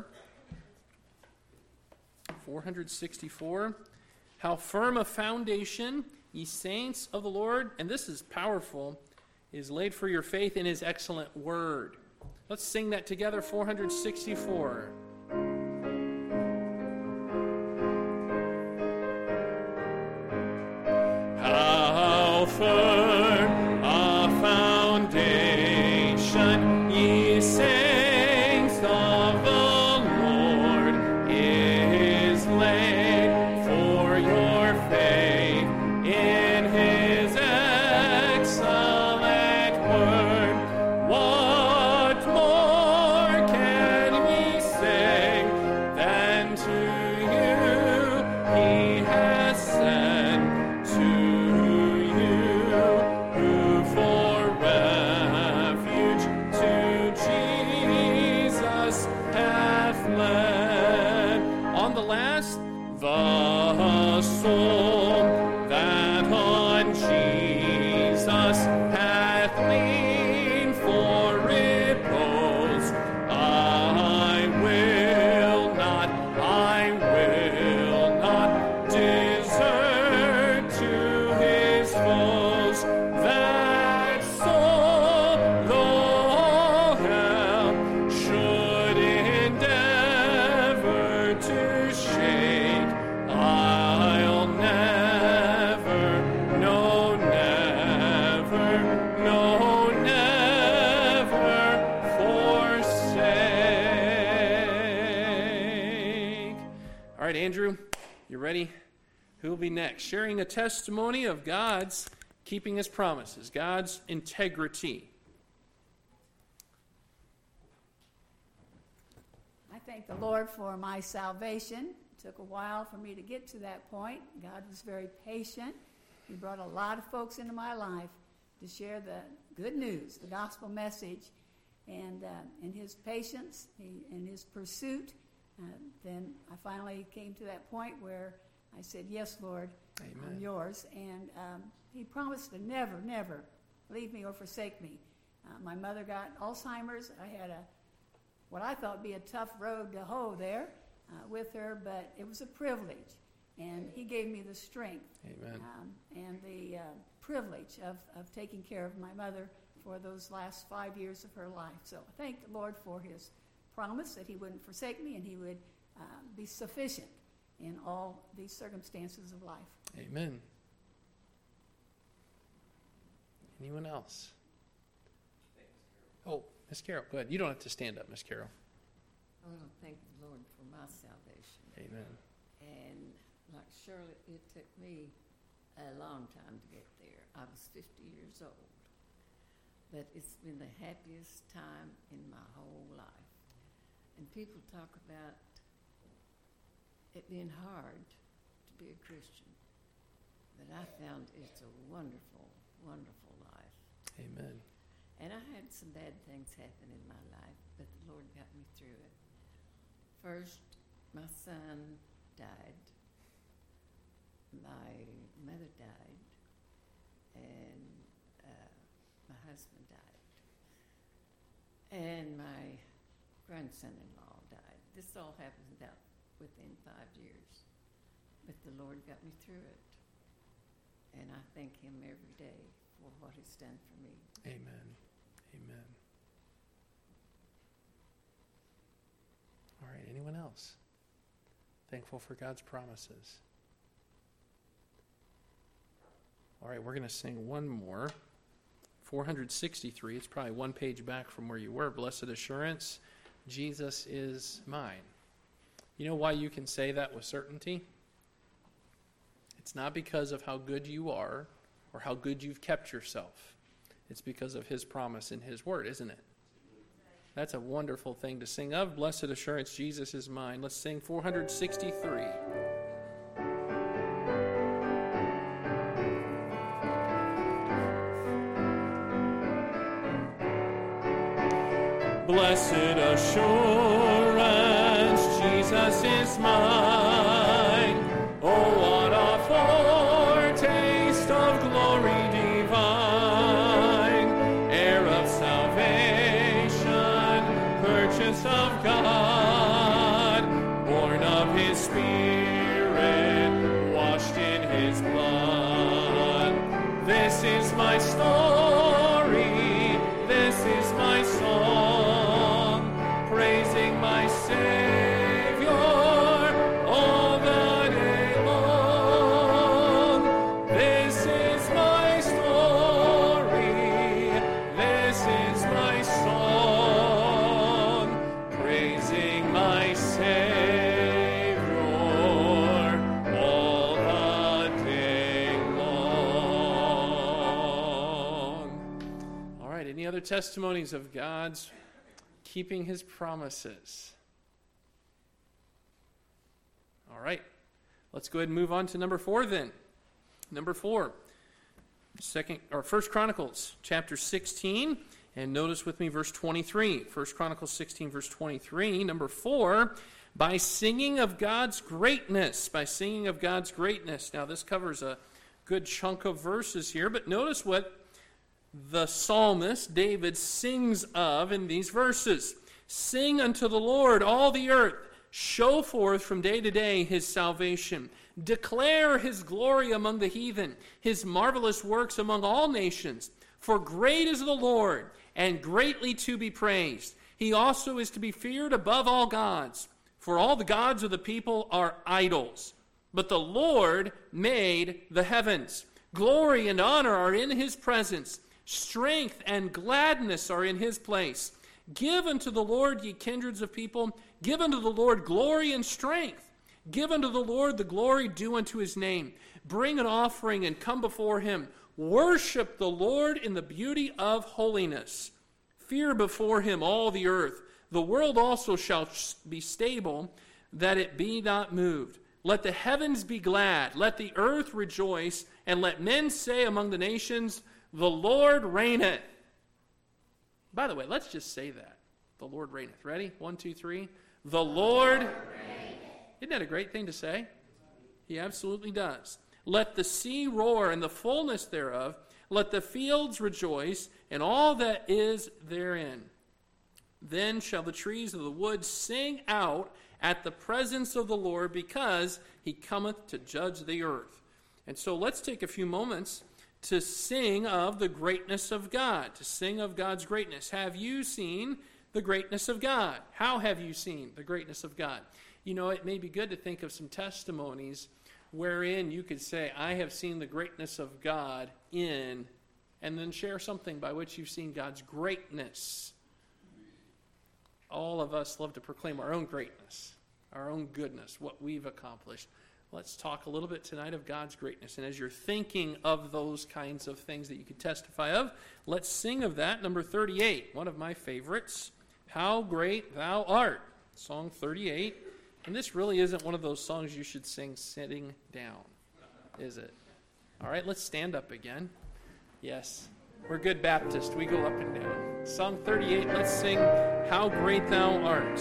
four sixty-four. "How firm a foundation, ye saints of the Lord," and this is powerful, "is laid for your faith in his excellent word." Let's sing that together, four sixty-four. How firm a foundation, ye saints of the Lord, is laid for your faith in his excellent word. What more can we say than to you he has sent, to you who for refuge to Jesus hath led? On the last, the soul that on Jesus hath leaned for repose, I will not, I will not desert to his foes. That soul, though hell should endeavor to shake, I'll never, no, never, no, never forsake. All right, Andrew, you ready? Who will be next? Sharing a testimony of God's keeping his promises, God's integrity. I thank the Lord for my salvation. It took a while for me to get to that point. God was very patient. He brought a lot of folks into my life to share the good news, the gospel message. And uh, in his patience, he, in his pursuit, uh, then I finally came to that point where I said, "Yes, Lord, Amen. I'm yours." And um, he promised to never, never leave me or forsake me. Uh, my mother got Alzheimer's. I had a what I thought would be a tough road to hoe there uh, with her, but it was a privilege. And he gave me the strength Amen. um, and the uh, privilege of, of taking care of my mother for those last five years of her life. So I thank the Lord for his promise that he wouldn't forsake me and he would uh, be sufficient in all these circumstances of life. Amen. Anyone else? Oh, Miss Carol, go ahead. You don't have to stand up, Miss Carol. I want to thank the Lord for my salvation. Amen. And like Shirley, it took me a long time to get there. I was fifty years old. But it's been the happiest time in my whole life. And people talk about it being hard to be a Christian. But I found it's a wonderful, wonderful life. Amen. And I had some bad things happen in my life, but the Lord got me through it. First, my son died. My mother died. And uh, my husband died. And my grandson-in-law died. This all happened about within five years. But the Lord got me through it. And I thank him every day for what he's done for me. Amen. Amen. All right, anyone else? Thankful for God's promises. All right, we're going to sing one more. four sixty-three, it's probably one page back from where you were. Blessed Assurance, Jesus is mine. You know why you can say that with certainty? It's not because of how good you are or how good you've kept yourself. It's because of his promise in his word, isn't it? That's a wonderful thing to sing of. Blessed Assurance, Jesus is mine. Let's sing four sixty-three. Blessed assurance, Jesus is mine. Oh, what a foretaste of glory divine, heir of salvation, purchase of God, born of his Spirit, washed in his blood. This is my story, this is my song, praising my Savior all the day long. This is my story, this is my song, praising my Savior all the day long. All right, any other testimonies of God's keeping his promises? All right, let's go ahead and move on to number four then. Number four, second or First Chronicles chapter sixteen, and notice with me verse twenty-three. First Chronicles sixteen, verse twenty-three. Number four, by singing of God's greatness. By singing of God's greatness. Now this covers a good chunk of verses here, but notice what the psalmist David sings of in these verses. Sing unto the Lord, all the earth. Show forth from day to day his salvation. Declare his glory among the heathen, his marvelous works among all nations. For great is the Lord, and greatly to be praised. He also is to be feared above all gods. For all the gods of the people are idols. But the Lord made the heavens. Glory and honor are in his presence. Strength and gladness are in his place. Give unto the Lord, ye kindreds of people. Give unto the Lord glory and strength. Give unto the Lord the glory due unto his name. Bring an offering and come before him. Worship the Lord in the beauty of holiness. Fear before him all the earth. The world also shall be stable, that it be not moved. Let the heavens be glad. Let the earth rejoice. And let men say among the nations, the Lord reigneth. By the way, let's just say that. The Lord reigneth. Ready? One, two, three. The Lord reigneth. Isn't that a great thing to say? He absolutely does. Let the sea roar and the fullness thereof. Let the fields rejoice and all that is therein. Then shall the trees of the wood sing out at the presence of the Lord, because he cometh to judge the earth. And so let's take a few moments to sing of the greatness of God, to sing of God's greatness. Have you seen the greatness of God? How have you seen the greatness of God? You know, it may be good to think of some testimonies wherein you could say, I have seen the greatness of God in, and then share something by which you've seen God's greatness. All of us love to proclaim our own greatness, our own goodness, what we've accomplished. Let's talk a little bit tonight of God's greatness. And as you're thinking of those kinds of things that you could testify of, let's sing of that. Number thirty-eight, one of my favorites, How Great Thou Art, Song thirty-eight. And this really isn't one of those songs you should sing sitting down, is it? All right, let's stand up again. Yes, we're good Baptists. We go up and down. Song thirty-eight, let's sing How Great Thou Art.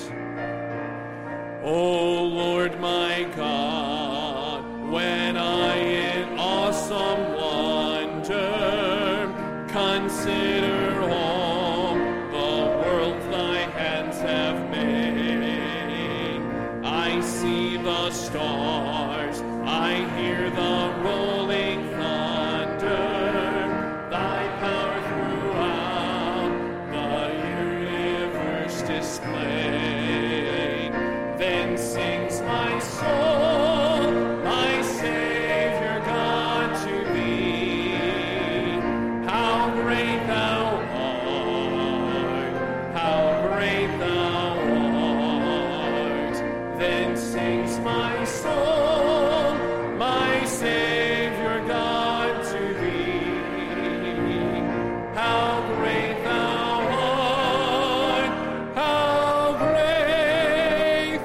O Lord my God, when I in awesome wonder consider all the world thy hands have made, I see the stars, I hear the rolling thunder, thy power throughout the universe displayed. Then sings my soul, my Savior God, to thee. How great thou art, how great thou art. Then sings my soul, my Savior God, to thee. How great thou art, how great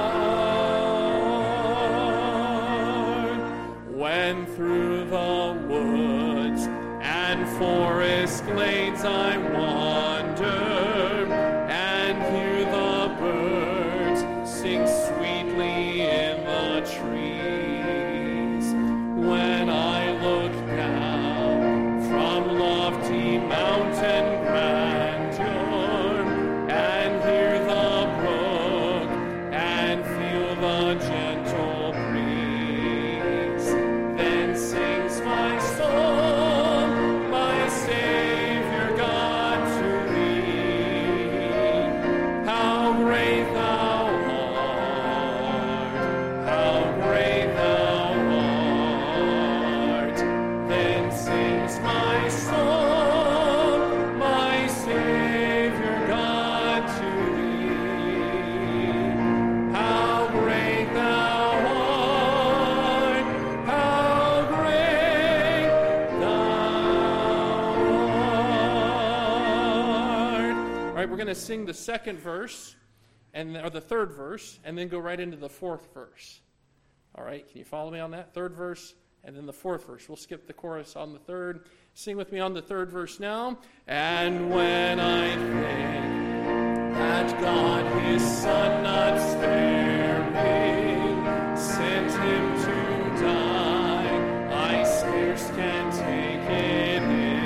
when through the woods and forest glades I wander and hear the birds sing sweetly in the trees, when I look down from lofty mountain grandeur and hear the brook and feel the gentle breeze, then sings my soul, my Savior God, to thee. How great thou art, how great thou art. Then sings my soul, my Savior God, to thee. How great thou art, how great thou art. All right, we're going to sing the second verse, and or the third verse, and then go right into the fourth verse. All right, can you follow me on that? Third verse, and then the fourth verse. We'll skip the chorus on the third. Sing with me on the third verse now. And when I think that God his Son not sparing sent him to die, I scarce can take it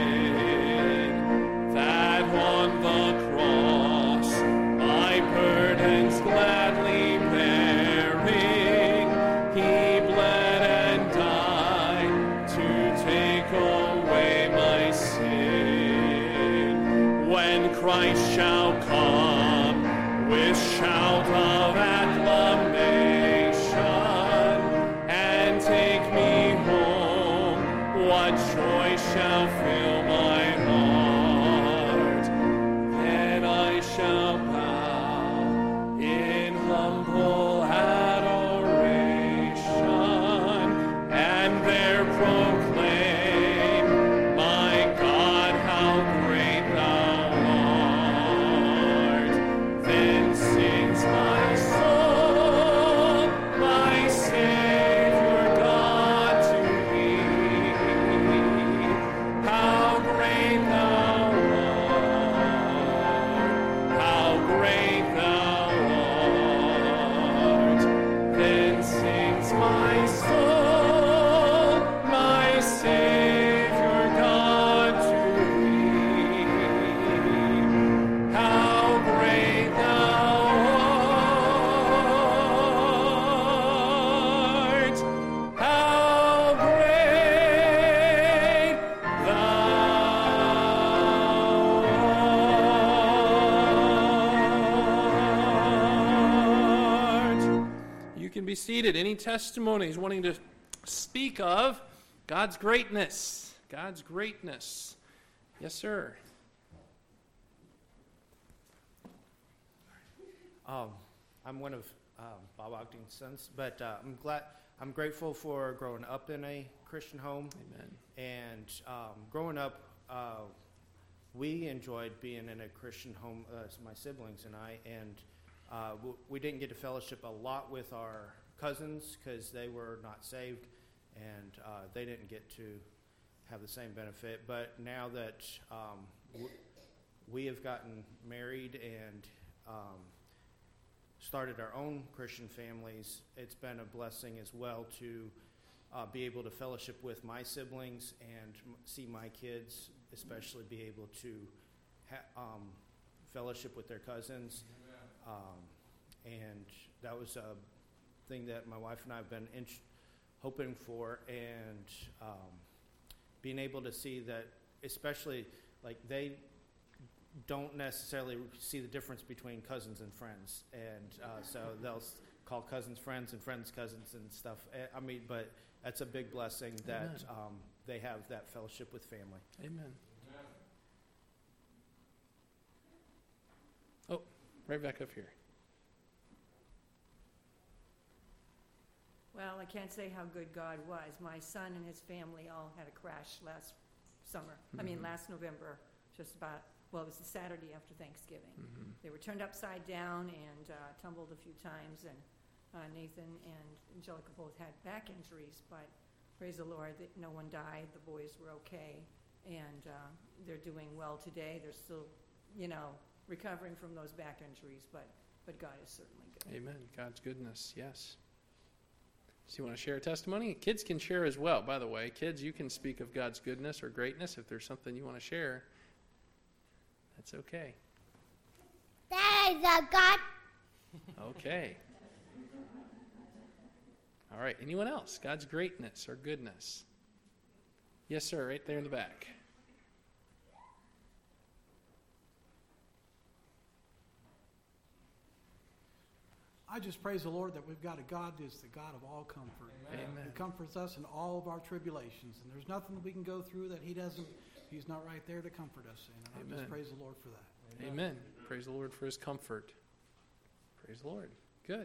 in, that on the cross my burdens gladly bearing, he bled and died to take away my sin. When Christ shall come with shout of acclamation and take me home, what joy shall fill my heart? Then I shall bow in humble adoration and there proclaim, my God, how great thou art. Then sings my soul, my Savior God, to thee. How great thou art, how great thou art. Then sings my soul, my Savior God, to thee. How great thou art, how great thou art. You can be seated. Any testimonies wanting to speak of God's greatness? God's greatness. Yes, sir. Um, I'm one of um, Bob Ogden's sons. But uh, I'm glad, I'm grateful for growing up in a Christian home. Amen. And um, growing up, uh, we enjoyed being in a Christian home, uh, my siblings and I, and uh, w- we didn't get to fellowship a lot with our cousins because they were not saved, and uh, they didn't get to have the same benefit. But now that um, w- we have gotten married and um, started our own Christian families, it's been a blessing as well to uh, be able to fellowship with my siblings and m- see my kids, especially be able to ha- um, fellowship with their cousins. Um, and that was a thing that my wife and I have been in- hoping for, and um, being able to see that, especially like they don't necessarily see the difference between cousins and friends, and uh, so they'll s- call cousins friends and friends cousins and stuff. Eh, I mean, but that's a big blessing that um, they have that fellowship with family. Amen. Oh, right back up here. Well, I can't say how good God was. My son and his family all had a crash last summer. I mean, Mhm. last November, just about, well, it was the Saturday after Thanksgiving. Mhm. They were turned upside down and uh, tumbled a few times, and uh, Nathan and Angelica both had back injuries, but praise the Lord that no one died. The boys were okay, and uh, they're doing well today. They're still, you know, recovering from those back injuries, but, but God is certainly good. Amen. God's goodness, yes. So you want to share a testimony? Kids can share as well, by the way. Kids, you can speak of God's goodness or greatness if there's something you want to share. That's okay. There is a God. Okay. All right. Anyone else? God's greatness or goodness? Yes, sir. Right there in the back. I just praise the Lord that we've got a God that's the God of all comfort. Amen. He comforts us in all of our tribulations. And there's nothing that we can go through that he doesn't, he's not right there to comfort us in. And I Amen. just praise the Lord for that. Amen. Amen. Praise the Lord for his comfort. Praise the Lord. Good.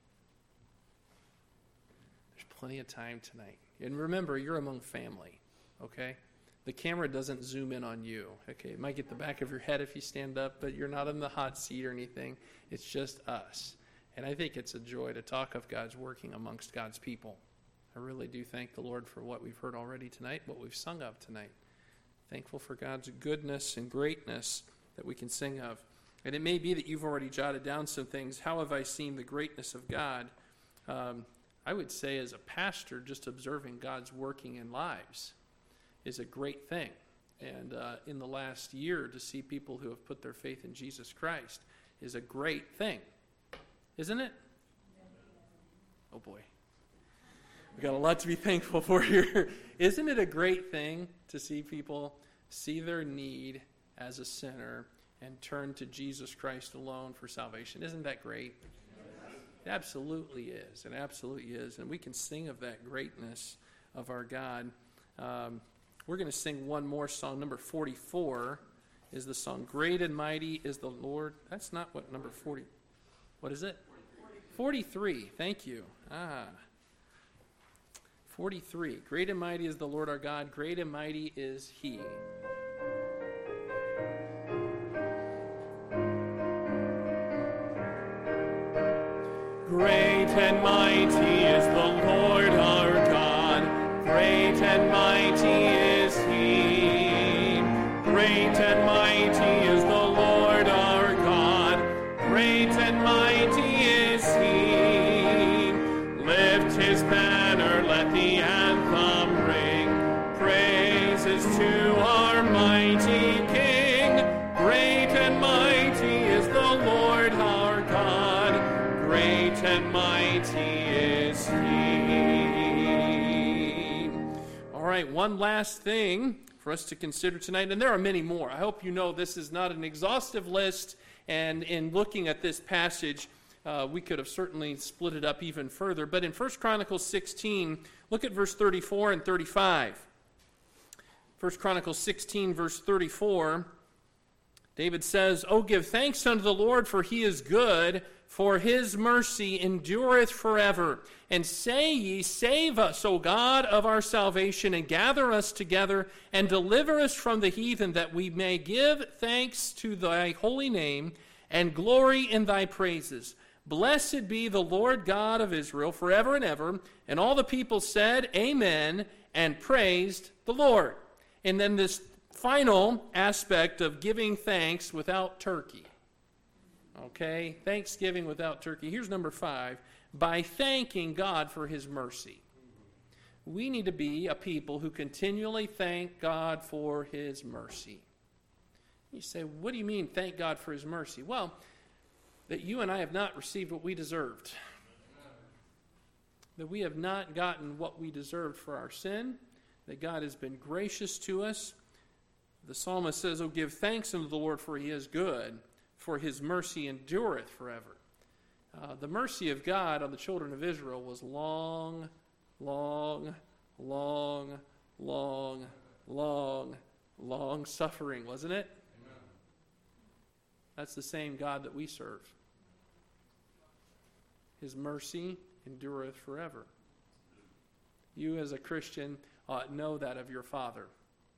There's plenty of time tonight. And remember, you're among family, okay? The camera doesn't zoom in on you, okay? It might get the back of your head if you stand up, but you're not in the hot seat or anything. It's just us. And I think it's a joy to talk of God's working amongst God's people. I really do thank the Lord for what we've heard already tonight, what we've sung of tonight. Thankful for God's goodness and greatness that we can sing of. And it may be that you've already jotted down some things. How have I seen the greatness of God? Um, I would say as a pastor, just observing God's working in lives is a great thing. And uh, in the last year, to see people who have put their faith in Jesus Christ is a great thing. Isn't it? Oh boy. We've got a lot to be thankful for here. Isn't it a great thing to see people see their need as a sinner and turn to Jesus Christ alone for salvation? Isn't that great? It absolutely is. It absolutely is. And we can sing of that greatness of our God. Um, we're going to sing one more song. Number forty-four is the song, Great and Mighty is the Lord. That's not what number forty... What is it? forty-three. Thank you. Ah. forty-three. Great and mighty is the Lord our God. Great and mighty is he. Great and mighty is the Lord our God. Great and mighty is he. Great and mighty is the Lord our God. Great and mighty is he. Lift his banner, let the anthem ring. Praises to our mighty King. Great and mighty is the Lord our God. Great and mighty is he. All right, one last thing for us to consider tonight, and there are many more. I hope you know this is not an exhaustive list. And in looking at this passage, uh, we could have certainly split it up even further. But in First Chronicles sixteen, look at verse thirty-four and thirty-five. First Chronicles sixteen, verse thirty-four. David says, "Oh, give thanks unto the Lord, for he is good, for his mercy endureth forever. And say ye, save us, O God of our salvation, and gather us together, and deliver us from the heathen, that we may give thanks to thy holy name, and glory in thy praises. Blessed be the Lord God of Israel forever and ever." And all the people said, "Amen," and praised the Lord. And then this final aspect of giving thanks without turkey. Okay, thanksgiving without turkey. Here's number five. By thanking God for his mercy. We need to be a people who continually thank God for his mercy. You say, what do you mean, thank God for his mercy? Well, that you and I have not received what we deserved. That we have not gotten what we deserved for our sin. That God has been gracious to us. The psalmist says, "Oh, give thanks unto the Lord, for he is good, for his mercy endureth forever." Uh, the mercy of God on the children of Israel was long, long, long, long, long, long suffering, wasn't it? Amen. That's the same God that we serve. His mercy endureth forever. You as a Christian ought to know that of your Father.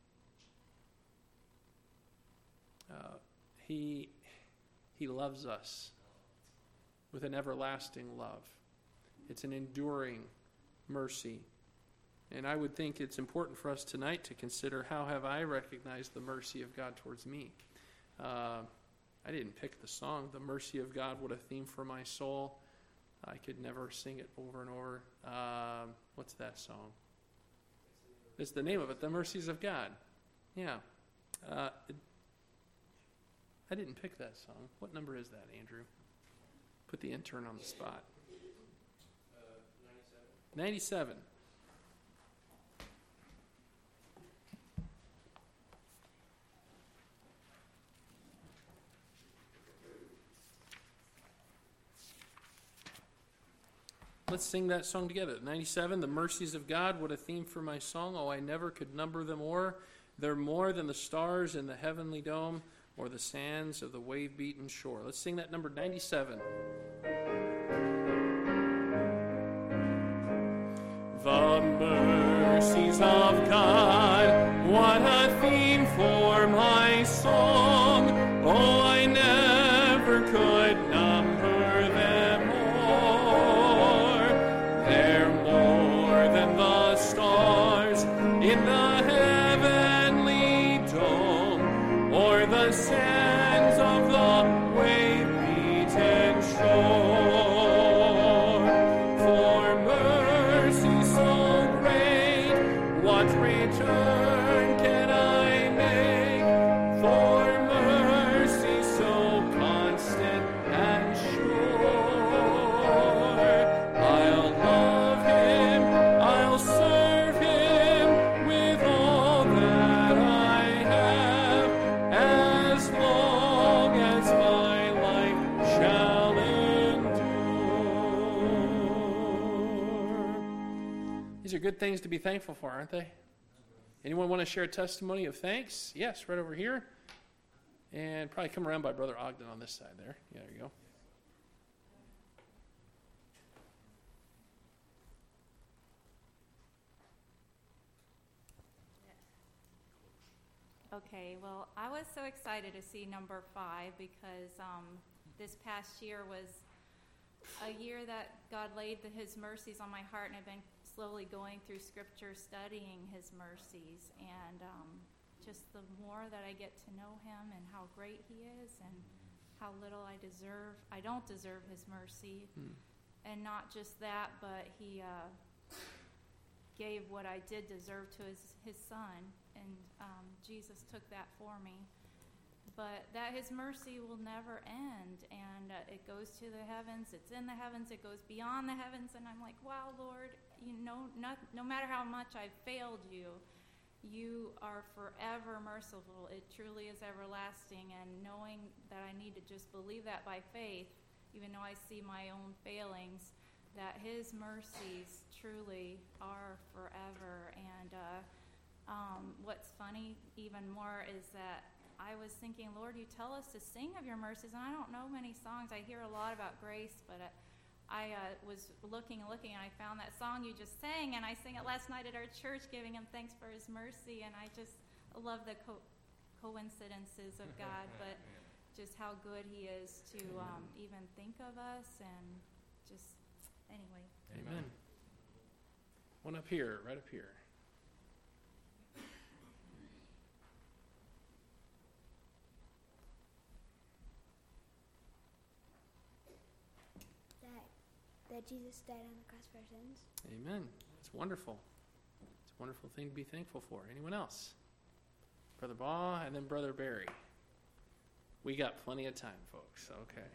Uh, he, he loves us with an everlasting love. It's an enduring mercy. And I would think it's important for us tonight to consider, how have I recognized the mercy of God towards me? Uh, I didn't pick the song, "The Mercy of God, What a Theme for My Soul." I could never sing it over and over. Uh, what's that song? It's the name of it, "The Mercies of God." Yeah. Uh, it, I didn't pick that song. What number is that, Andrew? Put the intern on the spot. Uh, ninety-seven. ninety-seven. Let's sing that song together. ninety-seven, "The Mercies of God, what a theme for my song. Oh, I never could number them o'er. They're more than the stars in the heavenly dome, or the sands of the wave-beaten shore." Let's sing that number ninety-seven. The mercies of God, what a theme for my song. Oh, I never could number them o'er. They're more than the stars in the heavenly dome, or the sands of the wave-beaten shore. For mercy so great, what return can I make? For mercy so constant and sure. I'll love him, I'll serve him with all that I have, as long as my life shall endure. These are good things to be thankful for, aren't they? Anyone want to share a testimony of thanks? Yes, right over here. And probably come around by Brother Ogden on this side there. Yeah, there you go. Okay, well, I was so excited to see number five because um, this past year was a year that God laid the, his mercies on my heart, and I've been slowly going through Scripture, studying his mercies, and um, just the more that I get to know him and how great he is and how little I deserve. I don't deserve his mercy. Hmm. And not just that, but he uh, gave what I did deserve to his, his son, and um, Jesus took that for me. But that his mercy will never end, and uh, it goes to the heavens, it's in the heavens, it goes beyond the heavens, and I'm like, wow, Lord, you know, not, no matter how much I've failed you, you are forever merciful. It truly is everlasting, and knowing that I need to just believe that by faith, even though I see my own failings, that his mercies truly are forever. And uh, um, what's funny even more is that I was thinking, Lord, you tell us to sing of your mercies, and I don't know many songs. I hear a lot about grace, but I, I uh, was looking and looking, and I found that song you just sang, and I sang it last night at our church, giving him thanks for his mercy, and I just love the co- coincidences of God, but just how good he is to um, even think of us, and just, anyway. Amen. One up here, right up here. That Jesus died on the cross for our sins. Amen. It's wonderful. It's a wonderful thing to be thankful for. Anyone else? Brother Baugh and then Brother Barry. We got plenty of time, folks. Okay.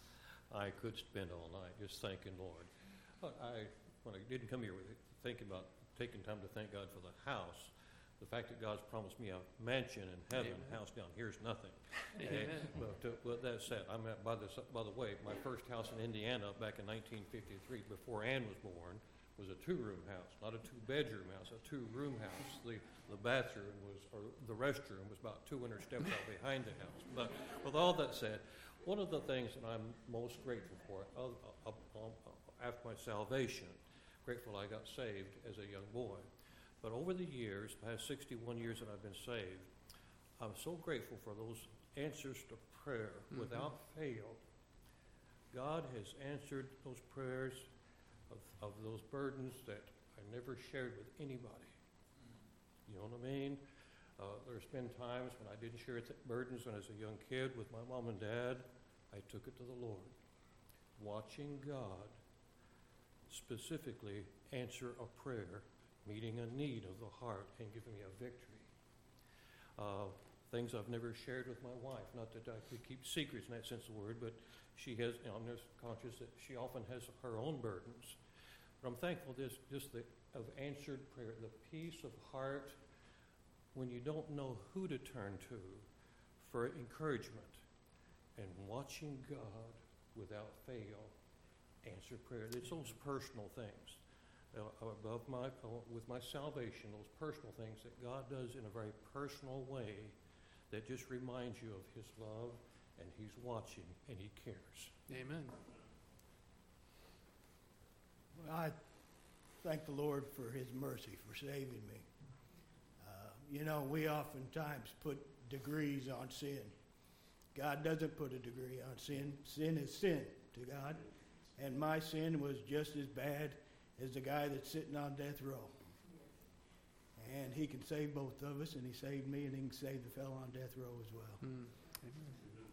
I could spend all night just thanking Lord. I, when I didn't come here with it, thinking about taking time to thank God for the house, the fact that God's promised me a mansion in heaven, Amen. house down here is nothing. Amen. Okay? But uh, with that said, I'm at, by, the, by the way, my first house in Indiana back in nineteen fifty-three, before Ann was born, was a two-room house, not a two-bedroom house, a two-room house. The, the bathroom was, or the restroom was about two hundred steps out behind the house. But with all that said, one of the things that I'm most grateful for, uh, uh, uh, after my salvation, grateful I got saved as a young boy. But over the years, past sixty-one years that I've been saved, I'm so grateful for those answers to prayer Mm-hmm. without fail. God has answered those prayers of, of those burdens that I never shared with anybody. You know what I mean? Uh, there's been times when I didn't share th- burdens when I was a young kid with my mom and dad. I took it to the Lord. Watching God specifically answer a prayer, meeting a need of the heart, and giving me a victory. Uh, things I've never shared with my wife. Not that I could keep secrets in that sense of the word, but she has, you know, I'm just conscious that she often has her own burdens. But I'm thankful this just the, of answered prayer, the peace of heart when you don't know who to turn to for encouragement, and watching God without fail answer prayer. It's those personal things. Uh, above my, uh, with my salvation, those personal things that God does in a very personal way that just reminds you of his love, and he's watching, and he cares. Amen. Well, I thank the Lord for his mercy, for saving me. Uh, you know, we oftentimes put degrees on sin. God doesn't put a degree on sin. Sin is sin to God. And my sin was just as bad as the guy that's sitting on death row. And he can save both of us, and he saved me, and he can save the fellow on death row as well. Mm. Amen.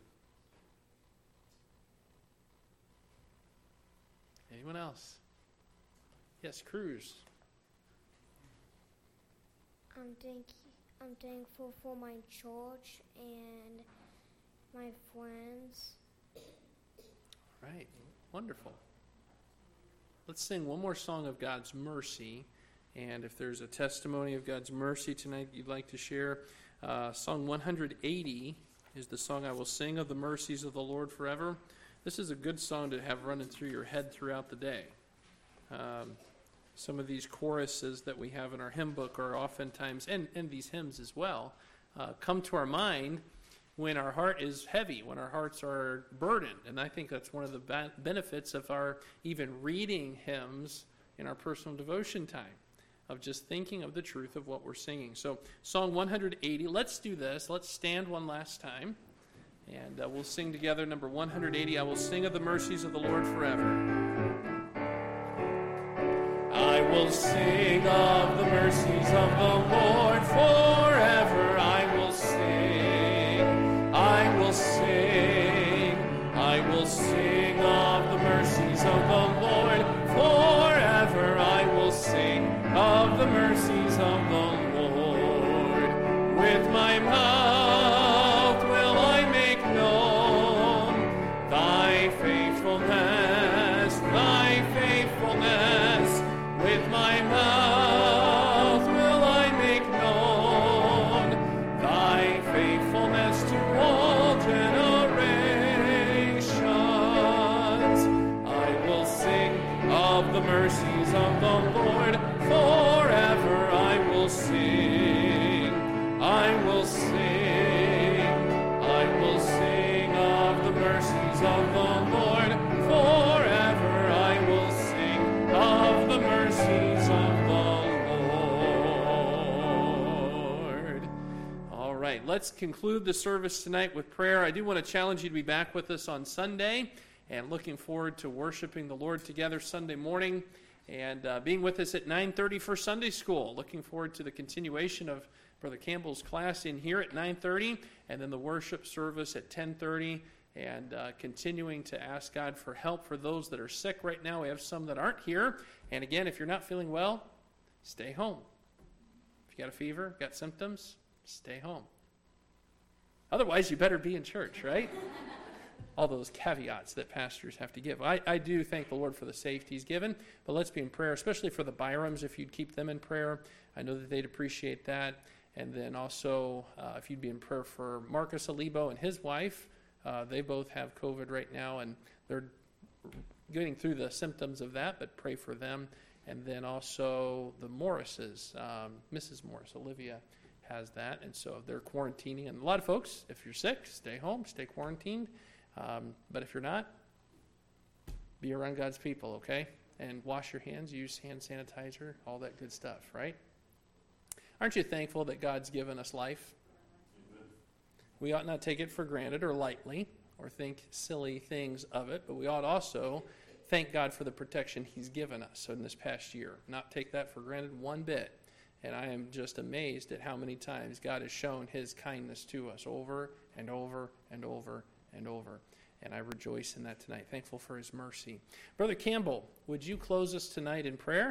Anyone else? Yes, Cruz. I'm thank I'm thankful for my church and my friends. Right. Wonderful. Let's sing one more song of God's mercy. And if there's a testimony of God's mercy tonight you'd like to share, uh, Song one eighty is the song I will sing of the mercies of the Lord forever. This is a good song to have running through your head throughout the day. Um, some of these choruses that we have in our hymn book are oftentimes, and, and these hymns as well, uh, come to our mind when our heart is heavy, when our hearts are burdened. And I think that's one of the ba- benefits of our even reading hymns in our personal devotion time, of just thinking of the truth of what we're singing. So Song one eighty, let's do this. Let's stand one last time. And uh, we'll sing together number one eighty, I will sing of the mercies of the Lord forever. I will sing of the mercies of the Lord forever. I will sing, I will sing, I will sing of the mercies of the Lord forever. I will sing of the mercies of the Lord. With my mouth will I make known thy faithfulness, thy faithfulness. With my mouth will I make known right, let's conclude the service tonight with prayer. I do want to challenge you to be back with us on Sunday, and looking forward to worshiping the Lord together Sunday morning, and uh, being with us at nine thirty for Sunday school. Looking forward to the continuation of Brother Campbell's class in here at nine thirty, and then the worship service at ten thirty, and uh, continuing to ask God for help for those that are sick right now. We have some that aren't here, and again, if you're not feeling well, stay home. If you got a fever, got symptoms, stay home. Otherwise, you better be in church, right? All those caveats that pastors have to give. I, I do thank the Lord for the safety He's given, but let's be in prayer, especially for the Byrams, if you'd keep them in prayer. I know that they'd appreciate that. And then also, uh, if you'd be in prayer for Marcus Alibo and his wife. Uh, they both have COVID right now, and they're getting through the symptoms of that, but pray for them. And then also the Morrises, um, Missus Morris, Olivia, has that, and so they're quarantining. And a lot of folks, if you're sick, stay home, stay quarantined. Um, but if you're not, be around God's people, okay? And wash your hands, use hand sanitizer, all that good stuff, right? Aren't you thankful that God's given us life? We ought not take it for granted or lightly or think silly things of it, but we ought also thank God for the protection He's given us in this past year. Not take that for granted one bit. And I am just amazed at how many times God has shown His kindness to us over and over and over and over. And I rejoice in that tonight. Thankful for His mercy. Brother Campbell, would you close us tonight in prayer?